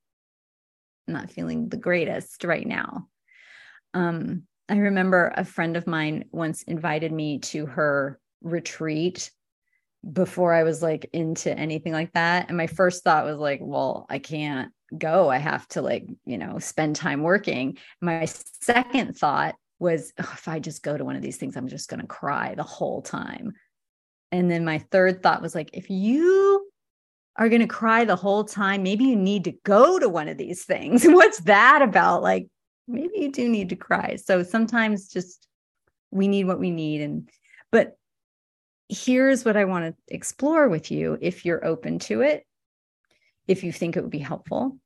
the greatest right now. I remember a friend of mine once invited me to her retreat before I was like into anything like that. And my first thought was like, well, I can't go. I have to spend time working. My second thought was, if I just go to one of these things, I'm just going to cry the whole time. And then my third thought was like, if you are going to cry the whole time, maybe you need to go to one of these things. What's that about? Like, maybe you do need to cry. So sometimes just we need what we need. But here's what I want to explore with you, if you're open to it, if you think it would be helpful.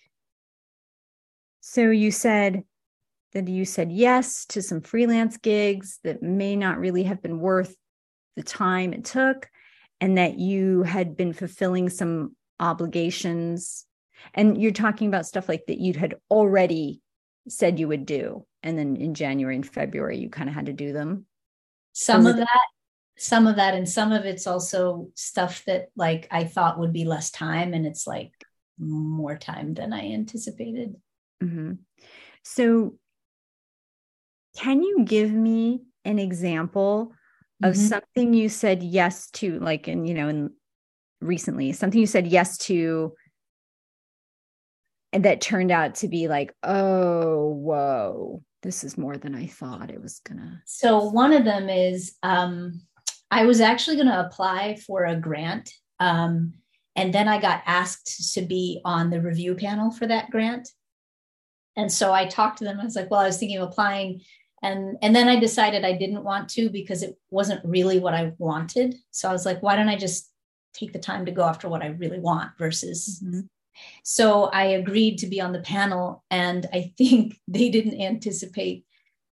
So you said yes to some freelance gigs that may not really have been worth the time it took. and that you had been fulfilling some obligations. And you're talking about stuff like that you had already said you would do. And then in January and February, you kind of had to do them. Some of that, and some of it's also stuff that like I thought would be less time, and it's like more time than I anticipated. Mm-hmm. So can you give me an example of something you said yes to, like, in recently, something you said yes to, and that turned out to be like, oh, whoa, this is more than I thought it was gonna. So one of them is, I was actually going to apply for a grant. And then I got asked to be on the review panel for that grant. And so I talked to them. I was like, well, I was thinking of applying. And then I decided I didn't want to because it wasn't really what I wanted. So I was like, why don't I just take the time to go after what I really want versus. So I agreed to be on the panel. And I think they didn't anticipate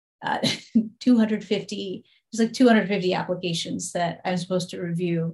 250. There's like 250 applications that I'm supposed to review.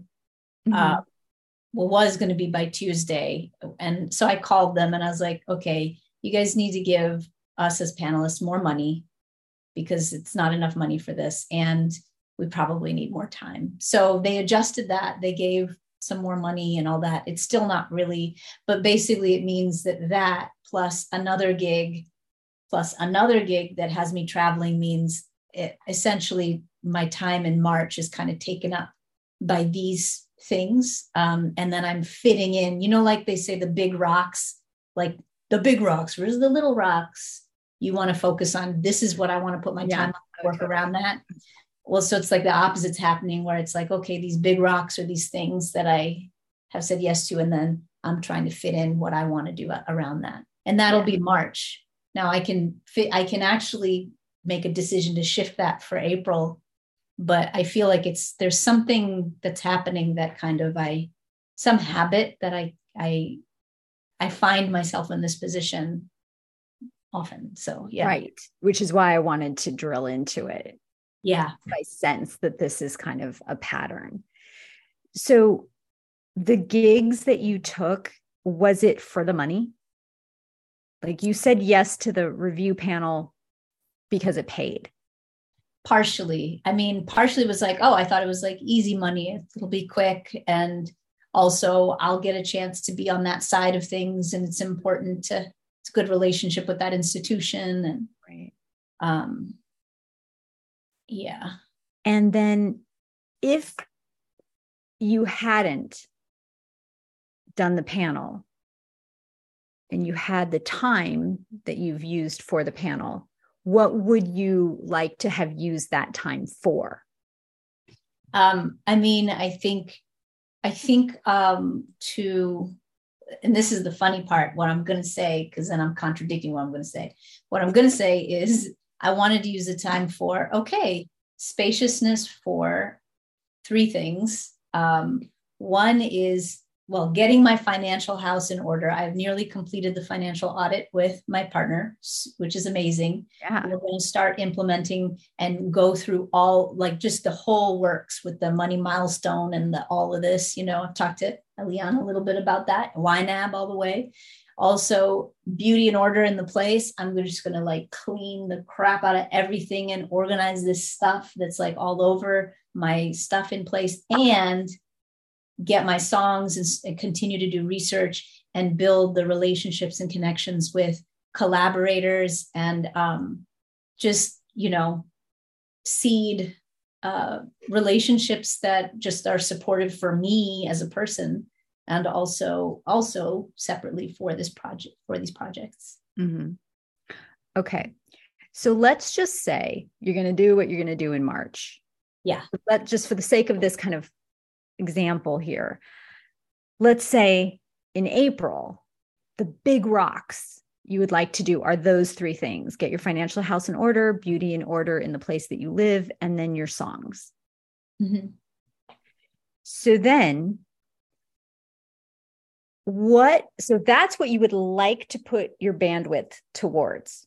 Was going to be by Tuesday. And so I called them and I was like, okay, you guys need to give us as panelists more money because it's not enough money for this. And we probably need more time. So they adjusted that. They gave some more money and all that. It's still not really, but basically it means that plus another gig that has me traveling means essentially my time in March is kind of taken up by these things. And then I'm fitting in, like they say, the big rocks, like the big rocks, where's the little rocks? You want to focus on, this is what I want to put my time on, work around that. Well, so it's like the opposite's happening where it's like, okay, these big rocks are these things that I have said yes to. And then I'm trying to fit in what I want to do around that. And that'll be March. Now I can actually make a decision to shift that for April, but I feel like there's something that's happening that kind of some habit that I find myself in this position often. So yeah. Right. Which is why I wanted to drill into it. Yeah. I sense that this is kind of a pattern. So the gigs that you took, was it for the money? Like you said yes to the review panel because it paid. Partially. I mean, partially was like, I thought it was like easy money. It'll be quick. And also I'll get a chance to be on that side of things. And it's important it's a good relationship with that institution. And right. Yeah. And then if you hadn't done the panel and you had the time that you've used for the panel, what would you like to have used that time for? I mean, I think and this is the funny part, what I'm going to say, because then I'm contradicting what I'm going to say. What I'm going to say is I wanted to use the time for, spaciousness for three things. One is, getting my financial house in order. I've nearly completed the financial audit with my partner, which is amazing. Yeah. We're going to start implementing and go through all, like just the whole works with the money milestone and all of this. I've talked to Eliana a little bit about that, YNAB all the way. Also, beauty and order in the place. I'm just going to like clean the crap out of everything and organize this stuff that's like all over my stuff in place, and get my songs and continue to do research and build the relationships and connections with collaborators and just, seed relationships that just are supportive for me as a person, and also separately for these projects. Mm-hmm. Okay. So let's just say you're going to do what you're going to do in March. Yeah. But just for the sake of this kind of example here, let's say in April, the big rocks you would like to do are those three things: get your financial house in order, beauty in order in the place that you live, and then your songs. Mm-hmm. So then so that's what you would like to put your bandwidth towards.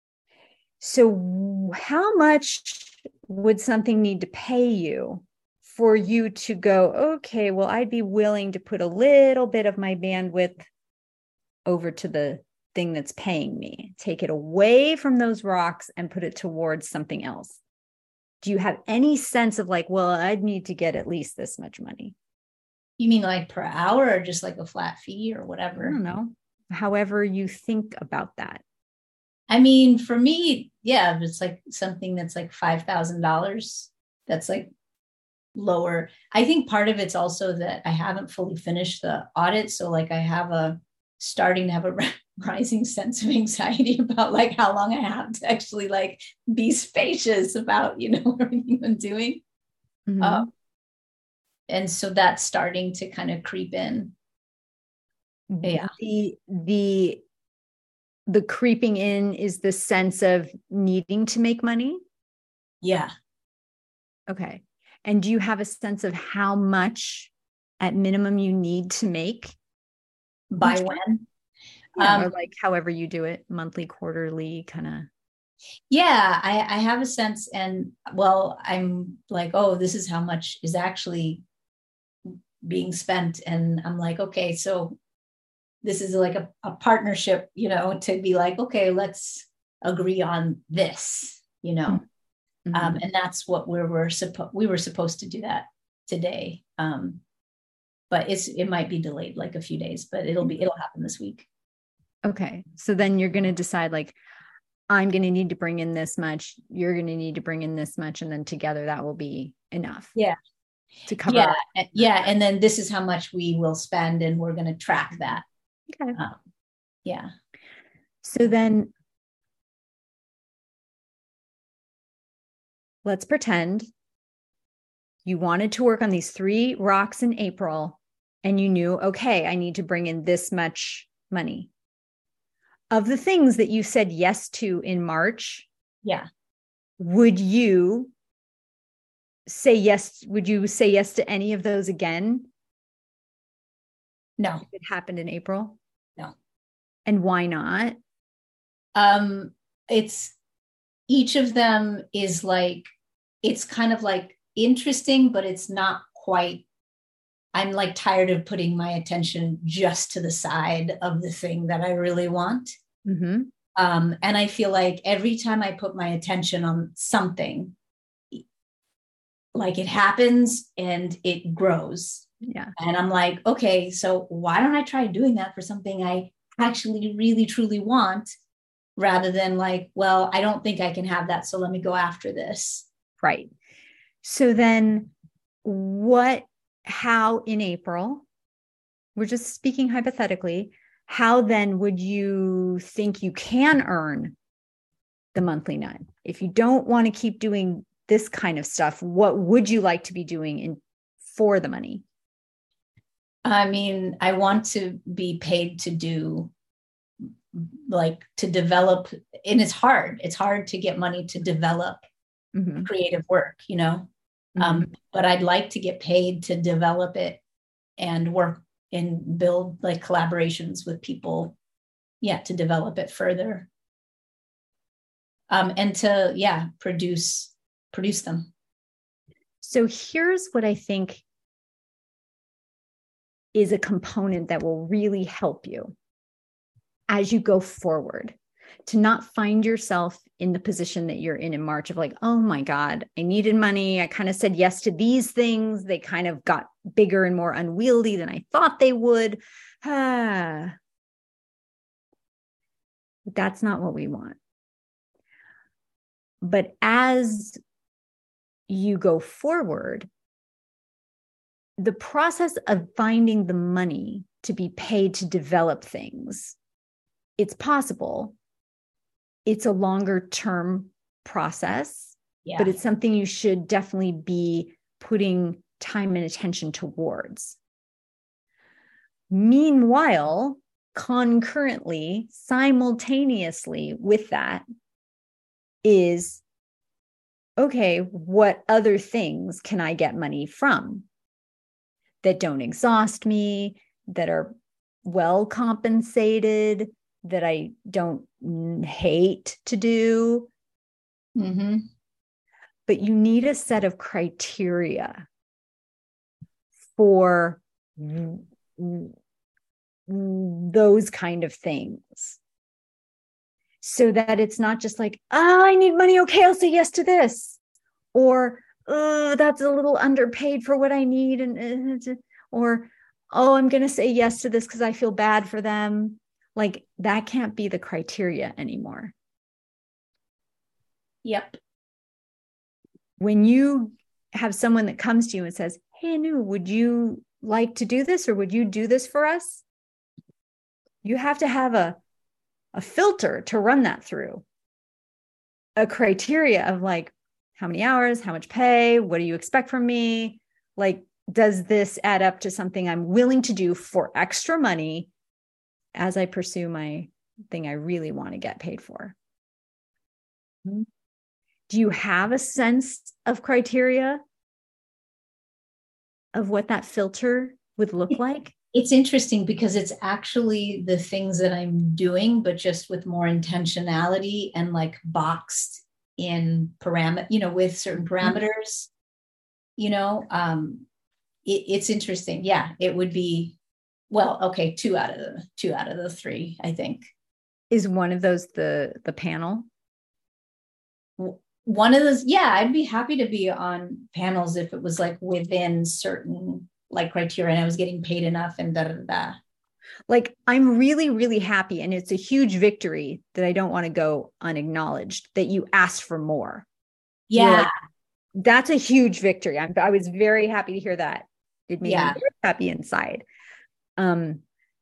So how much would something need to pay you for you to go, okay, well, I'd be willing to put a little bit of my bandwidth over to the thing that's paying me, take it away from those rocks and put it towards something else? Do you have any sense of like, well, I'd need to get at least this much money? You mean like per hour or just like a flat fee or whatever? I don't know. However you think about that. I mean, for me, yeah, if it's like something that's like $5,000, that's like lower. I think part of it's also that I haven't fully finished the audit. So like starting to have a rising sense of anxiety about like how long I have to actually like be spacious about, everything I'm doing. Mm-hmm. And so that's starting to kind of creep in. Yeah. The creeping in is the sense of needing to make money. Yeah. Okay. And do you have a sense of how much at minimum you need to make? By when? Yeah, or like however you do it, monthly, quarterly, kind of. Yeah, I have a sense. And well, I'm like, oh, this is how much is actually being spent. And I'm like, okay, so this is like a partnership, to be like, okay, let's agree on this, Mm-hmm. And that's what we were supposed to do that today. But it might be delayed like a few days, but it'll happen this week. Okay. So then you're going to decide like, I'm going to need to bring in this much. You're going to need to bring in this much. And then together that will be enough. Yeah. To cover. Yeah. Yeah. And then this is how much we will spend and we're going to track that. Okay. Yeah. So then let's pretend you wanted to work on these 3 rocks in April and you knew, okay, I need to bring in this much money. Of the things that you said yes to in March, yeah, would you say yes to any of those again? No. If it happened in April? No. And why not? It's each of them is like, it's kind of like interesting, but it's not quite. I'm like tired of putting my attention just to the side of the thing that I really want. Mm-hmm. And I feel like every time I put my attention on something, like it happens and it grows. Yeah. And I'm like, okay, so why don't I try doing that for something I actually really, truly want, rather than like, well, I don't think I can have that, so let me go after this. Right. So then how in April, we're just speaking hypothetically, how then would you think you can earn the monthly nut? If you don't want to keep doing this kind of stuff, what would you like to be doing for the money? I mean, I want to be paid to do, like, to develop, and it's hard to get money to develop mm-hmm. creative work, Mm-hmm. But I'd like to get paid to develop it and work and build like collaborations with people, to develop it further. And to, produce them. So here's what I think is a component that will really help you as you go forward, to not find yourself in the position that you're in March of like, oh my God, I needed money. I kind of said yes to these things. They kind of got bigger and more unwieldy than I thought they would. That's not what we want. But as you go forward, the process of finding the money to be paid to develop things, it's possible. It's a longer term process, but it's something you should definitely be putting time and attention towards. Meanwhile, concurrently, simultaneously with that is, okay, what other things can I get money from that don't exhaust me, that are well compensated, that I don't hate to do? Mm-hmm. But you need a set of criteria for those kind of things, so that it's not just like, oh, I need money. Okay, I'll say yes to this. Or, oh, that's a little underpaid for what I need. Or, oh, I'm going to say yes to this because I feel bad for them. Like, that can't be the criteria anymore. Yep. When you have someone that comes to you and says, hey, Anu, would you like to do this? Or would you do this for us? You have to have a filter to run that through. A criteria of like, how many hours, how much pay, what do you expect from me? Like, does this add up to something I'm willing to do for extra money as I pursue my thing I really want to get paid for? Do you have a sense of criteria of what that filter would look like? It's interesting because it's actually the things that I'm doing, but just with more intentionality and like boxed in parameter, with certain parameters, it's interesting. Yeah, it would be, well, okay, two out of the three, I think. Is one of those the panel? One of those, yeah, I'd be happy to be on panels if it was like within certain like criteria and I was getting paid enough and da da da. Like, I'm really, really happy. And it's a huge victory that I don't want to go unacknowledged that you asked for more. Yeah. Like, that's a huge victory. I was very happy to hear that. It made me very happy inside. So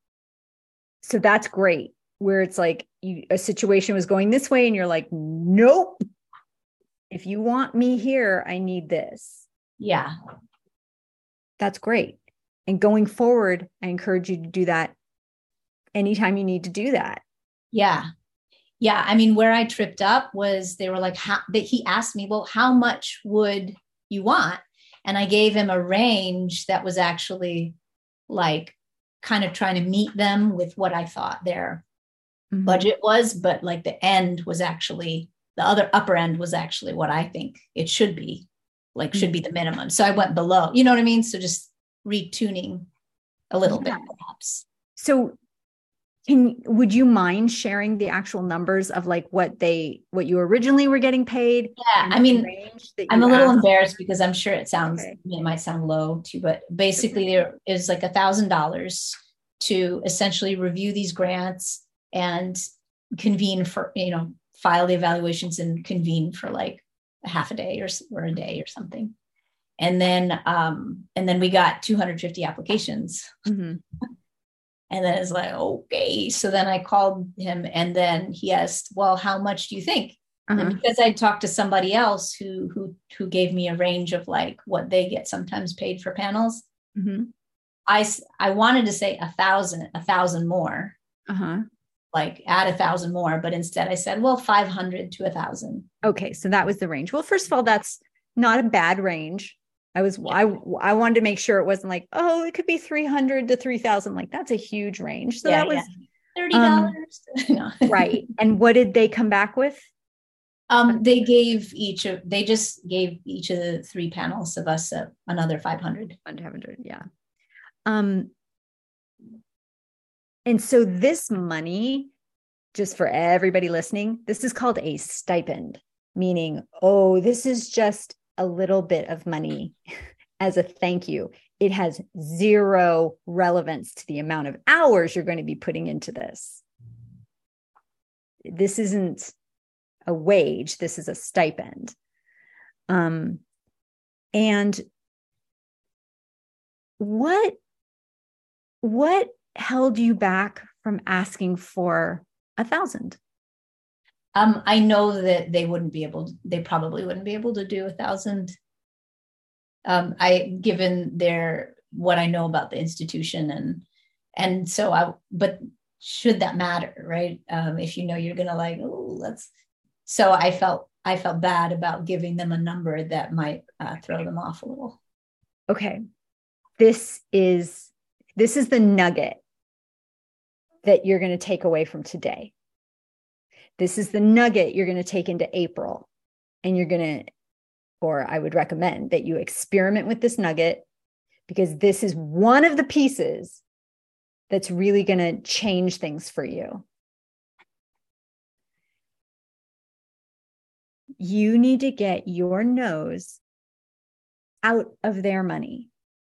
that's great. Where it's like a situation was going this way and you're like, nope. If you want me here, I need this. Yeah. That's great. And going forward, I encourage you to do that anytime you need to do that. Yeah. Yeah. I mean, where I tripped up was they were like, he asked me, well, how much would you want? And I gave him a range that was actually like kind of trying to meet them with what I thought their budget was. But like the end was actually, the other upper end was actually what I think it should be, like should be the minimum. So I went below, you know what I mean? So just retuning a little bit perhaps. So would you mind sharing the actual numbers of like what you originally were getting paid? Yeah. I mean, I'm a little embarrassed because I'm sure it might sound low too, but basically there is like $1,000 to essentially review these grants and convene for, file the evaluations and convene for like a half a day or a day or something. And then we got 250 applications. Mm-hmm. And then it's like, okay. So then I called him and then he asked, well, how much do you think? And because I talked to somebody else who gave me a range of like what they get sometimes paid for panels. Mm-hmm. I wanted to say 1,000 more. Like add 1,000 more, but instead I said, well, 500 to 1,000. Okay. So that was the range. Well, first of all, that's not a bad range. I wanted to make sure it wasn't like, oh, it could be 300 to 3,000. Like that's a huge range. So that was $30. Right. And what did they come back with? They just gave each of the three panels of us another 500. 500. Yeah. And so this money, just for everybody listening, this is called a stipend, meaning, this is just a little bit of money as a thank you. It has zero relevance to the amount of hours you're going to be putting into this. This isn't a wage. This is a stipend. And what held you back from asking for 1,000? I know that they probably wouldn't be able to do 1,000. Given what I know about the institution and so but should that matter, right? If you're going to so I felt bad about giving them a number that might throw them off a little. Okay. This is the nugget that you're going to take away from today. This is the nugget you're going to take into April. And I would recommend that you experiment with this nugget, because this is one of the pieces that's really going to change things for you. You need to get your nose out of their money.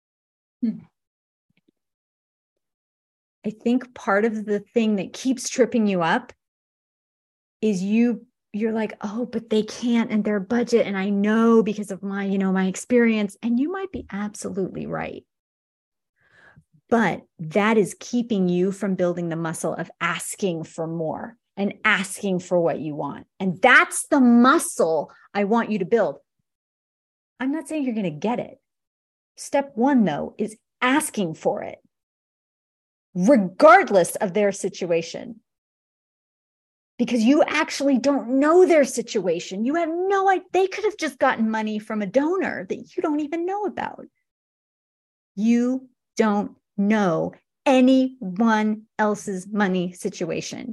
I think part of the thing that keeps tripping you up is you're like, oh, but they can't, and their budget. And I know because of my, my experience, and you might be absolutely right. But that is keeping you from building the muscle of asking for more and asking for what you want. And that's the muscle I want you to build. I'm not saying you're going to get it. Step one, though, is asking for it, regardless of their situation. Because you actually don't know their situation. You have no idea. They could have just gotten money from a donor that you don't even know about. You don't know anyone else's money situation.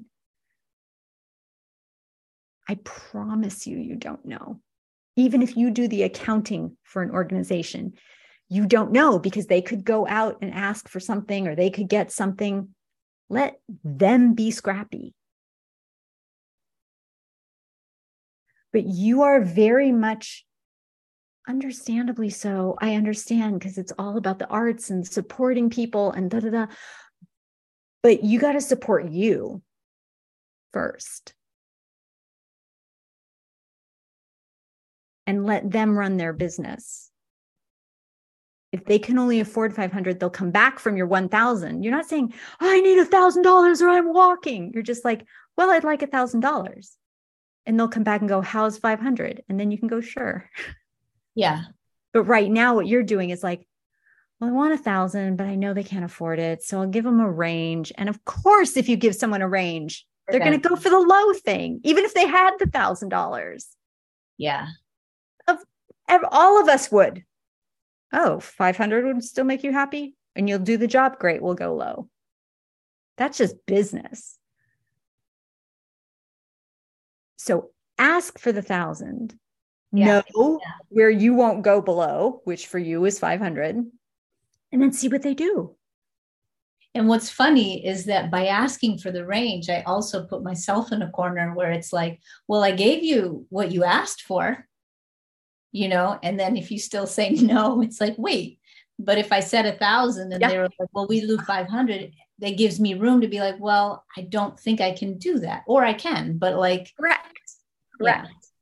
I promise you don't know. Even if you do the accounting for an organization, you don't know, because they could go out and ask for something, or they could get something. Let them be scrappy. But you are very much, understandably so, I understand, because it's all about the arts and supporting people and da-da-da. But you got to support you first. And let them run their business. If they can only afford 500, they'll come back from your 1,000. You're not saying, I need $1,000 or I'm walking. You're just like, well, I'd like $1,000. And they'll come back and go, how's 500? And then you can go, sure. Yeah. But right now what you're doing is like, well, I want 1,000, but I know they can't afford it. So I'll give them a range. And of course, if you give someone a range, they're going to go for the low thing, even if they had the $1,000. Yeah. All of us would. Oh, 500 would still make you happy and you'll do the job. Great. We'll go low. That's just business. So ask for the 1,000. Yeah. Know where you won't go below, which for you is 500, and then see what they do. And what's funny is that by asking for the range, I also put myself in a corner where it's like, well, I gave you what you asked for, and then if you still say no, it's like, wait, but if I said 1,000 and they were like, well, we do 500, that gives me room to be like, well, I don't think I can do that, or I can, but like, correct. Yeah.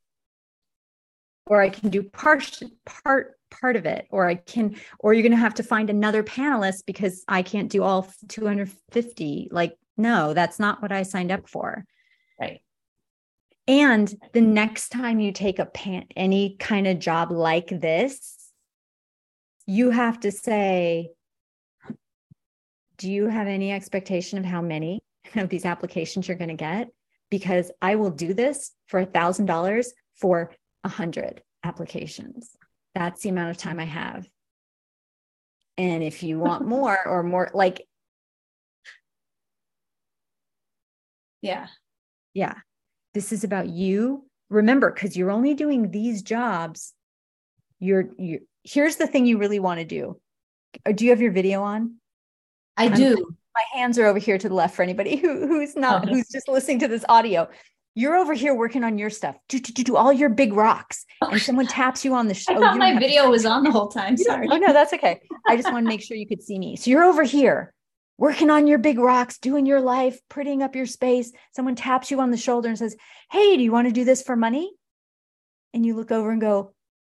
Or I can do part of it, or you're going to have to find another panelist because I can't do all 250. Like, no, that's not what I signed up for. Right. And the next time you take any kind of job like this, you have to say, do you have any expectation of how many of these applications you're going to get? Because I will do this for $1,000 for 100 applications. That's the amount of time I have. And if you want more or more, like, yeah, this is about you. Remember, because you're only doing these jobs. Here's the thing you really want to do. Do you have your video on? I do. My hands are over here to the left for anybody who's just listening to this audio. You're over here working on your stuff. Do all your big rocks. And someone taps you on the I thought my video was on the whole time. Sorry. Oh, no, that's okay. I just want to make sure you could see me. So you're over here working on your big rocks, doing your life, prettying up your space. Someone taps you on the shoulder and says, hey, do you want to do this for money? And you look over and go,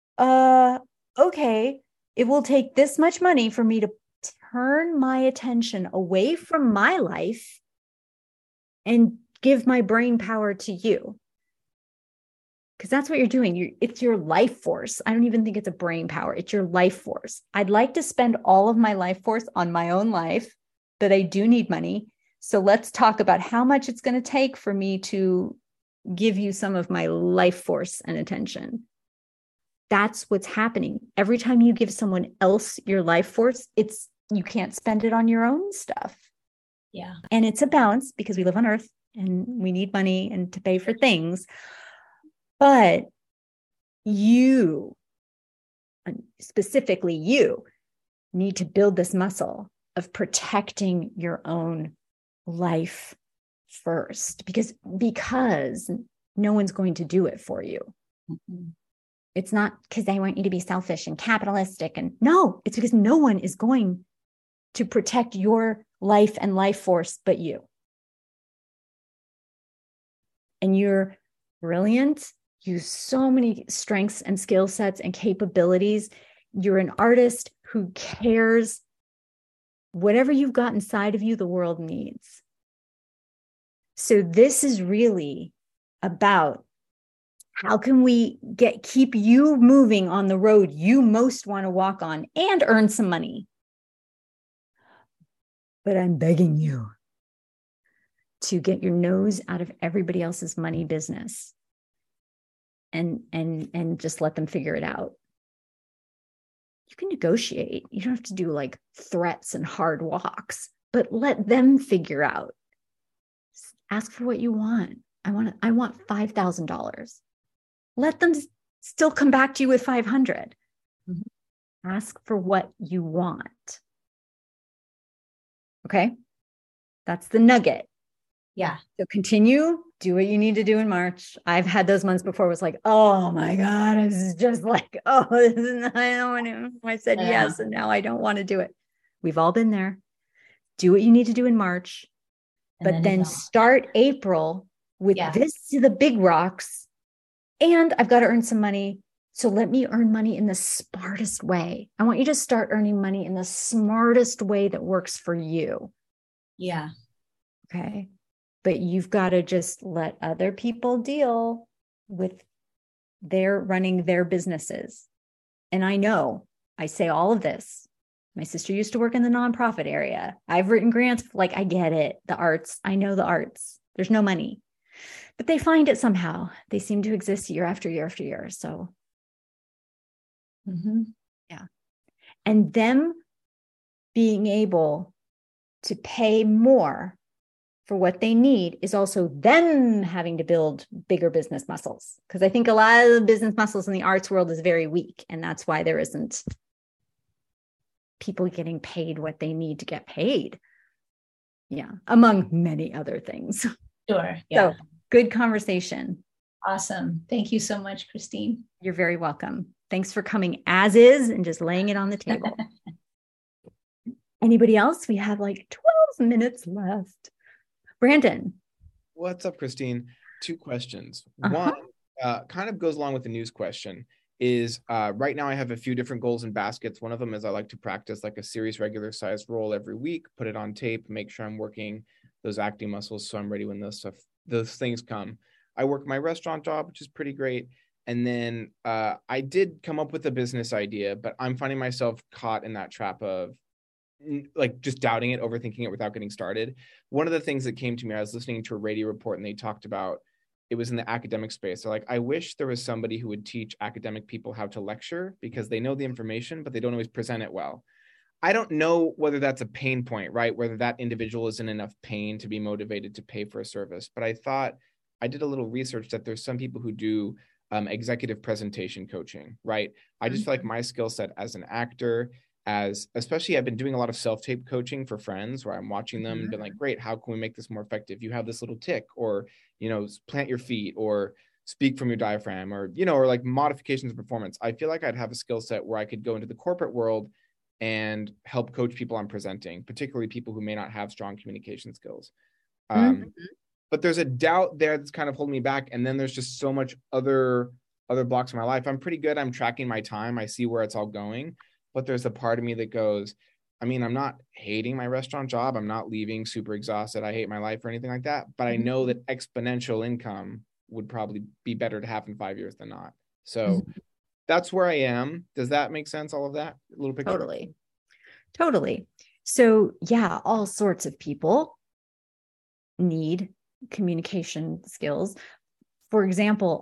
okay, it will take this much money for me to turn my attention away from my life and give my brain power to you. Because that's what you're doing. It's your life force. I don't even think it's a brain power. It's your life force. I'd like to spend all of my life force on my own life, but I do need money. So let's talk about how much it's going to take for me to give you some of my life force and attention. That's what's happening. Every time you give someone else your life force, you can't spend it on your own stuff. Yeah. And it's a balance because we live on Earth and we need money and to pay for things. But you, specifically you, need to build this muscle of protecting your own life first, because no one's going to do it for you. Mm-hmm. It's not because they want you to be selfish and capitalistic. And no, it's because no one is going to protect your life and life force but you. And you're brilliant. You have so many strengths and skill sets and capabilities. You're an artist who cares. Whatever you've got inside of you, the world needs. So this is really about how can we keep you moving on the road you most want to walk on and earn some money. But I'm begging you to get your nose out of everybody else's money business and just let them figure it out. You can negotiate. You don't have to do like threats and hard walks, but let them figure out. Ask for what you want. I want $5,000. Let them still come back to you with 500. Mm-hmm. Ask for what you want. Okay. That's the nugget. Yeah. So continue, do what you need to do in March. I've had those months before. It was like, oh my God, this is just like, I don't want to. I said yes, and now I don't want to do it. We've all been there. Do what you need to do in March, but then start April with the big rocks. And I've got to earn some money. So let me earn money in the smartest way. I want you to start earning money in the smartest way that works for you. Yeah. Okay. But you've got to just let other people deal with running their businesses. And I say all of this. My sister used to work in the nonprofit area. I've written grants. Like, I get it. The arts. I know the arts. There's no money, but they find it somehow. They seem to exist year after year after year. So, yeah. And them being able to pay more for what they need is also them having to build bigger business muscles. Because I think a lot of the business muscles in the arts world is very weak. And that's why there isn't people getting paid what they need to get paid. Yeah. Among many other things. Sure. Yeah. So good conversation. Awesome. Thank you so much, Christine. You're very welcome. Thanks for coming as is and just laying it on the table. Anybody else? We have like 12 minutes left. Brandon. What's up, Christine? 2 questions. One kind of goes along with the news question is right now I have a few different goals in baskets. One of them is I like to practice like a serious regular sized role every week, put it on tape, make sure I'm working those acting muscles so I'm ready when those things come. I work my restaurant job, which is pretty great. And then I did come up with a business idea, but I'm finding myself caught in that trap of like just doubting it, overthinking it without getting started. One of the things that came to me, I was listening to a radio report and they talked about, it was in the academic space. So like, I wish there was somebody who would teach academic people how to lecture because they know the information, but they don't always present it well. I don't know whether that's a pain point, right? Whether that individual is in enough pain to be motivated to pay for a service. But I did a little research that there's some people who do executive presentation coaching, right? I just feel like my skill set as an actor, especially I've been doing a lot of self-tape coaching for friends where I'm watching them and been like, great, how can we make this more effective? You have this little tick, or, plant your feet, or speak from your diaphragm, or, or like modifications of performance. I feel like I'd have a skill set where I could go into the corporate world and help coach people I'm presenting, particularly people who may not have strong communication skills. But there's a doubt there that's kind of holding me back. And then there's just so much other blocks in my life. I'm pretty good. I'm tracking my time. I see where it's all going. But there's a part of me that goes, I'm not hating my restaurant job. I'm not leaving super exhausted. I hate my life or anything like that. But I know that exponential income would probably be better to have in 5 years than not. So that's where I am. Does that make sense? All of that? A little picture? Totally. So yeah, all sorts of people need communication skills. For example,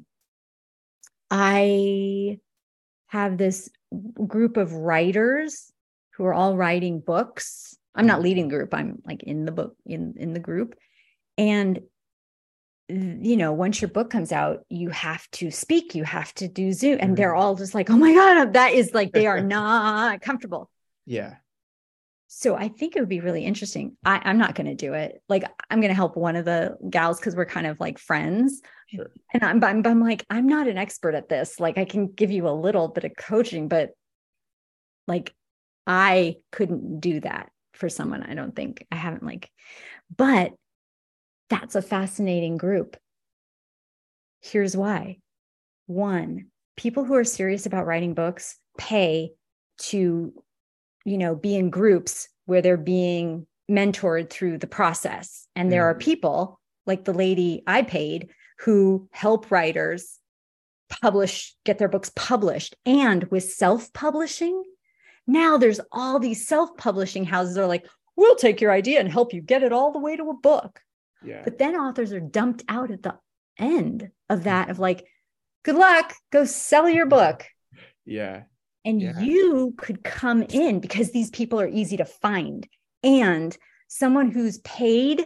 I have this group of writers who are all writing books. I'm not leading the group. I'm like in the book, in the group. And, once your book comes out, you have to speak, you have to do Zoom. And they're all just like, oh my God, that is like, they are not comfortable. Yeah. So I think it would be really interesting. I'm not going to do it. Like, I'm going to help one of the gals because we're kind of like friends. Sure. And I'm like, I'm not an expert at this. Like, I can give you a little bit of coaching, but like, I couldn't do that for someone. I don't think I haven't but that's a fascinating group. Here's why. One, people who are serious about writing books pay to, be in groups where they're being mentored through the process. And there are people like the lady I paid who help writers get their books published. And with self-publishing, now there's all these self-publishing houses that are like, we'll take your idea and help you get it all the way to a book. Yeah. But then authors are dumped out at the end of that, of like, good luck, go sell your book. Yeah. And you could come in because these people are easy to find. And someone who's paid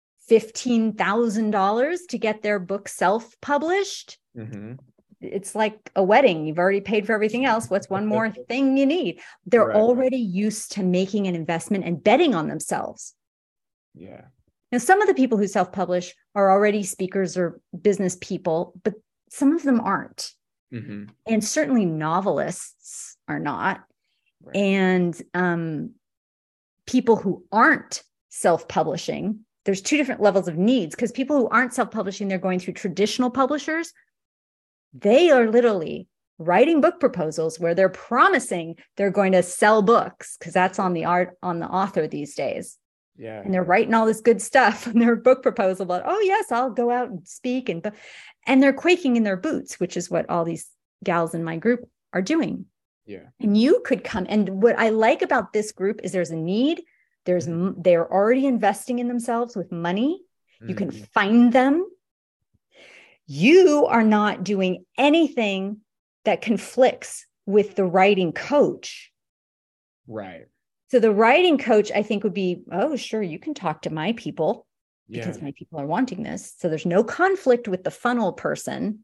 $15,000 to get their book self-published, it's like a wedding. You've already paid for everything else. What's one more thing you need? They're already used to making an investment and betting on themselves. Yeah. Now, some of the people who self-publish are already speakers or business people, but some of them aren't. And certainly novelists are not. Right. And people who aren't self-publishing, there's two different levels of needs, because people who aren't self-publishing, they're going through traditional publishers. They are literally writing book proposals where they're promising they're going to sell books, because that's on the author these days. Yeah. And they're writing all this good stuff in their book proposal about, oh yes, I'll go out and speak. And they're quaking in their boots, which is what all these gals in my group are doing. Yeah. And you could come. And what I like about this group is there's a need. They're already investing in themselves with money. You can find them. You are not doing anything that conflicts with the writing coach. Right. So the writing coach, I think, would be, oh, sure, you can talk to my people because my people are wanting this. So there's no conflict with the funnel person.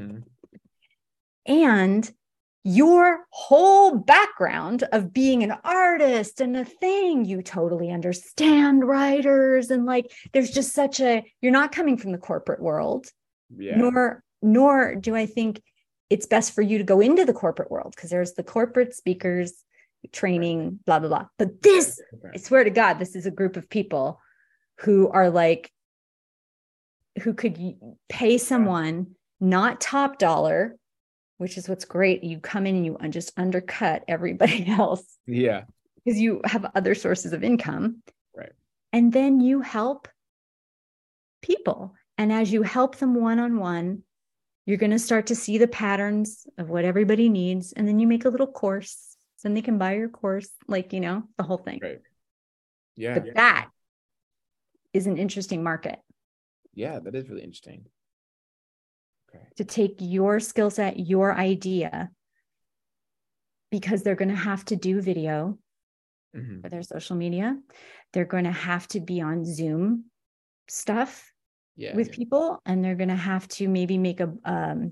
And your whole background of being an artist and a thing, you totally understand writers. And there's just you're not coming from the corporate world. Yeah. Nor do I think it's best for you to go into the corporate world, because there's the corporate speakers training, blah, blah, blah. But this, I swear to God, this is a group of people who are who could pay someone not top dollar, which is what's great. You come in and you just undercut everybody else. Yeah. Because you have other sources of income. Right. And then you help people. And as you help them one-on-one, you're going to start to see the patterns of what everybody needs. And then you make a little course. Then they can buy your course, the whole thing. Right. Yeah. But that is an interesting market. Yeah, that is really interesting. Okay. To take your skill set, your idea, because they're going to have to do video for their social media. They're going to have to be on Zoom stuff with people, and they're going to have to maybe make a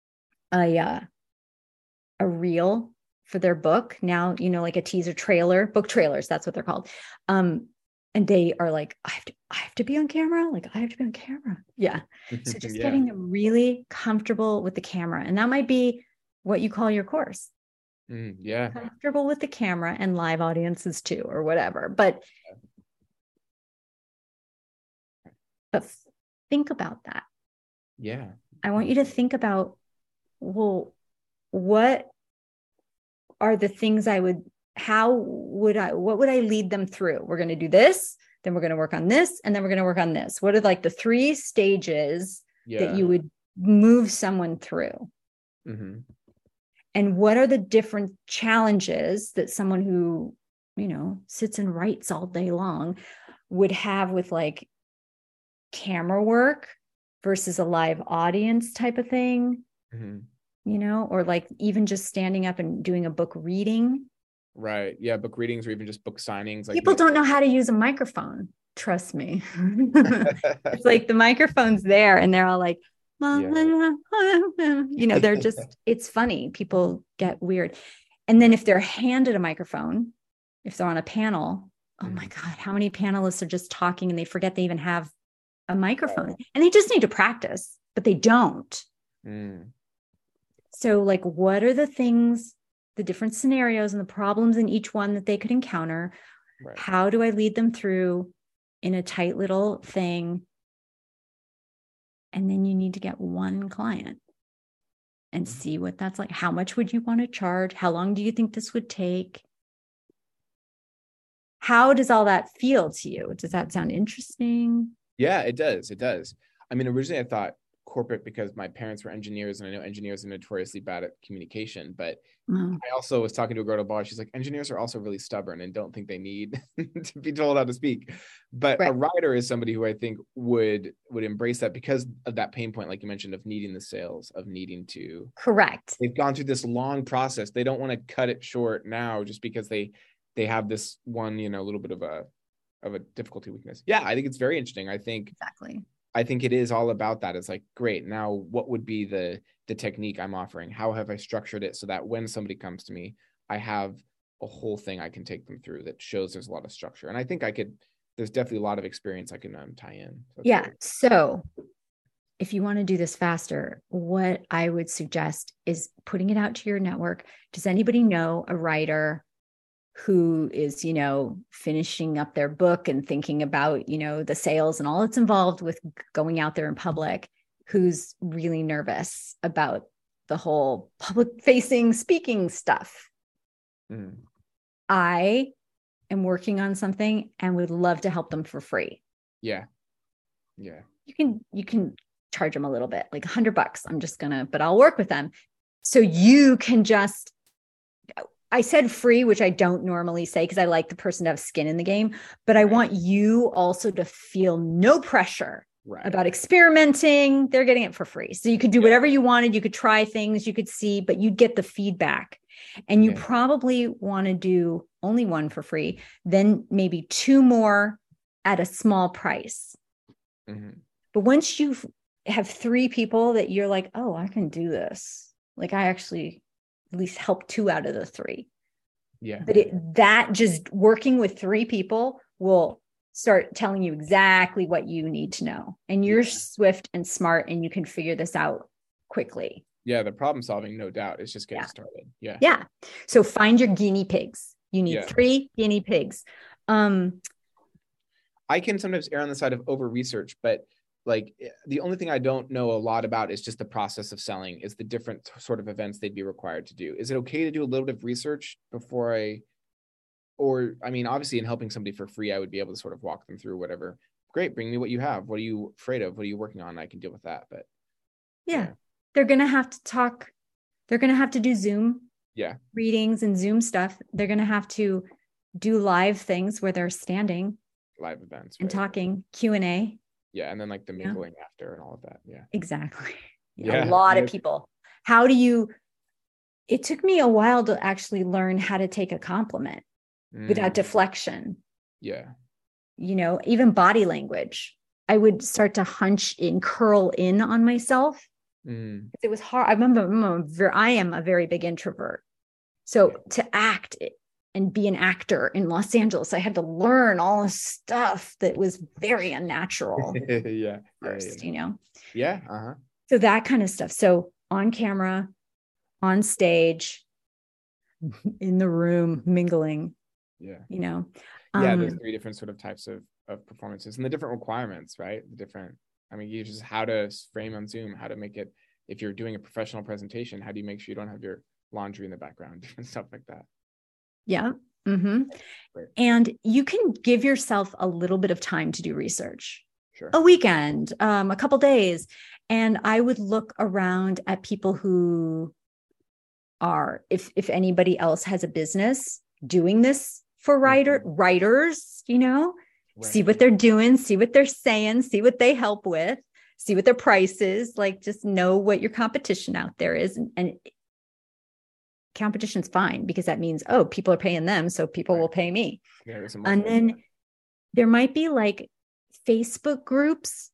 reel for their book now, like a teaser trailer, book trailers, that's what they're called. And they are like, I have to be on camera. I have to be on camera. Yeah. So just getting them really comfortable with the camera. And that might be what you call your course. Comfortable with the camera and live audiences too, or whatever. But think about that. Yeah. I want you to think about, well, what are the things what would I lead them through? We're going to do this, then we're going to work on this, and then we're going to work on this. What are the 3 stages that you would move someone through? And what are the different challenges that someone who, sits and writes all day long would have with camera work versus a live audience type of thing? Or even just standing up and doing a book reading. Right. Yeah. Book readings, or even just book signings. People don't know how to use a microphone. Trust me. It's the microphone's there and they're all they're just, it's funny. People get weird. And then if they're handed a microphone, if they're on a panel, oh my God, how many panelists are just talking and they forget they even have a microphone and they just need to practice, but they don't. So like, what are the things, the different scenarios and the problems in each one that they could encounter? Right. How do I lead them through in a tight little thing? And then you need to get one client and see what that's like. How much would you want to charge? How long do you think this would take? How does all that feel to you? Does that sound interesting? Yeah, it does. It does. I mean, originally I thought corporate because my parents were engineers and I know engineers are notoriously bad at communication, but I also was talking to a girl at a bar. She's like, engineers are also really stubborn and don't think they need to be told how to speak. But a writer is somebody who I think would embrace that because of that pain point, like you mentioned, of needing the sales, of needing to. Correct. They've gone through this long process. They don't want to cut it short now just because they have this one, little bit of a difficulty weakness. Yeah, I think it's very interesting. I think it is all about that. It's like, great. Now what would be the technique I'm offering? How have I structured it so that when somebody comes to me, I have a whole thing I can take them through that shows there's a lot of structure. And I think there's definitely a lot of experience I can tie in. Yeah. So if you want to do this faster, what I would suggest is putting it out to your network. Does anybody know a writer who is, finishing up their book and thinking about, the sales and all that's involved with going out there in public, who's really nervous about the whole public facing speaking stuff? I am working on something and would love to help them for free. Yeah. You can charge them a little bit, like $100. But I'll work with them. So you can just, I said free, which I don't normally say because I like the person to have skin in the game, but I want you also to feel no pressure about experimenting. They're getting it for free. So you could do whatever you wanted. You could try things, you could see, but you'd get the feedback. And you probably want to do only one for free, then maybe two more at a small price. But once you have three people that you're like, oh, I can do this. Like I actually at least help two out of the three. Yeah. But that just working with three people will start telling you exactly what you need to know. And you're swift and smart and you can figure this out quickly. Yeah. The problem solving, no doubt. It's just getting started. Yeah. Yeah. So find your guinea pigs. You need 3 guinea pigs. I can sometimes err on the side of over research, but like the only thing I don't know a lot about is just the process of selling, is the different sort of events they'd be required to do. Is it okay to do a little bit of research before obviously in helping somebody for free, I would be able to sort of walk them through whatever. Great. Bring me what you have. What are you afraid of? What are you working on? I can deal with that. But they're going to have to talk. They're going to have to do Zoom readings and Zoom stuff. They're going to have to do live things where they're standing, live events and talking, Q&A. Yeah. And then like the mingling after and all of that. Yeah, exactly. A lot of people. It took me a while to actually learn how to take a compliment without deflection. Yeah. Even body language. I would start to hunch in, curl in on myself. It was hard. I remember I am a very big introvert. So to act and be an actor in Los Angeles, I had to learn all this stuff that was very unnatural. First. Yeah. Uh-huh. So that kind of stuff. So on camera, on stage, in the room, mingling. Yeah. There's 3 different sort of types of performances and the different requirements, right? You just how to frame on Zoom, how to make it, if you're doing a professional presentation, how do you make sure you don't have your laundry in the background and stuff like that? Yeah. Mm-hmm. And you can give yourself a little bit of time to do research. Sure. A weekend, a couple days. And I would look around at people who are, if anybody else has a business doing this for writers, see what they're doing, see what they're saying, see what they help with, see what their price is, like just know what your competition out there is. And competition's fine because that means, people are paying them, so people will pay me. Yeah, and then there might be like Facebook groups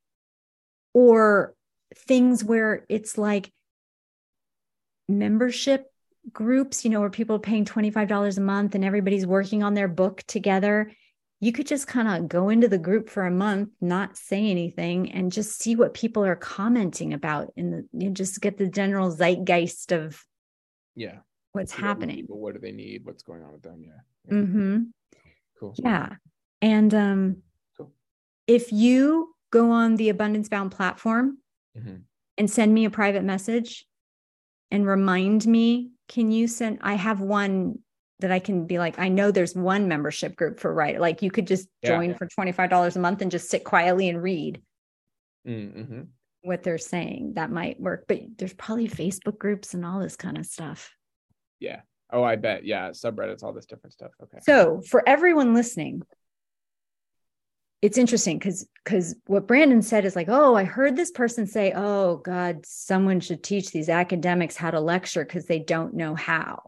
or things where it's like membership groups, where people are paying $25 a month and everybody's working on their book together, you could just kind of go into the group for a month, not say anything, and just see what people are commenting about just get the general zeitgeist of what's happening. What do they need? What's going on with them? Yeah. Mm-hmm. Cool. Yeah. And cool. If you go on the Abundance Bound platform and send me a private message and remind me, I have one that I can be like, I know there's one membership group for writer. Like you could just join for $25 a month and just sit quietly and read what they're saying. That might work, but there's probably Facebook groups and all this kind of stuff. Yeah. Oh, I bet. Yeah. Subreddits, all this different stuff. Okay. So for everyone listening, it's interesting because what Brandon said is like, oh, I heard this person say, oh God, someone should teach these academics how to lecture because they don't know how.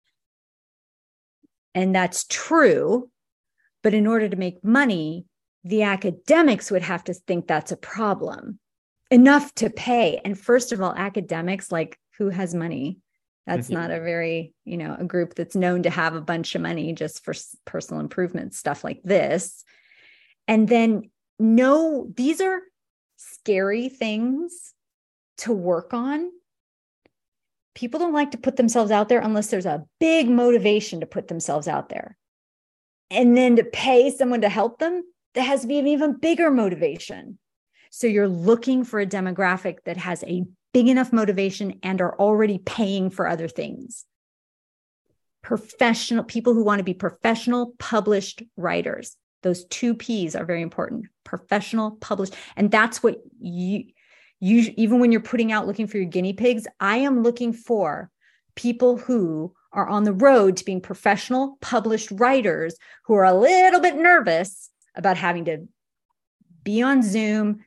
And that's true. But in order to make money, the academics would have to think that's a problem enough to pay. And first of all, academics, like who has money? That's not a very, a group that's known to have a bunch of money just for personal improvement, stuff like this. And then these are scary things to work on. People don't like to put themselves out there unless there's a big motivation to put themselves out there. And then to pay someone to help them, there has to be an even bigger motivation. So you're looking for a demographic that has a big enough motivation and are already paying for other things. Professional people who want to be professional published writers. Those 2 P's are very important. Professional published. And that's what you even when you're putting out looking for your guinea pigs, I am looking for people who are on the road to being professional published writers who are a little bit nervous about having to be on Zoom,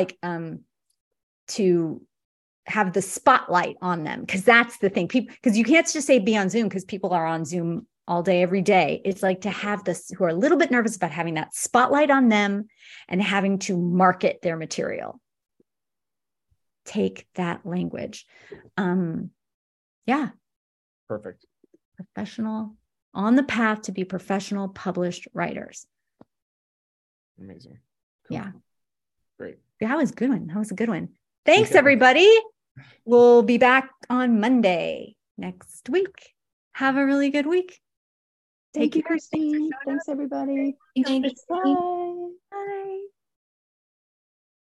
to have the spotlight on them. Because that's the thing. Because you can't just say be on Zoom because people are on Zoom all day, every day. It's like to have this who are a little bit nervous about having that spotlight on them and having to market their material. Take that language. Perfect. Professional, on the path to be professional published writers. Amazing. Cool. Yeah. Great. That was a good one. That was a good one. Thanks, everybody. We'll be back on Monday next week. Have a really good week. Thank you, Christine. Thanks, everybody. Thanks, Christine. Bye.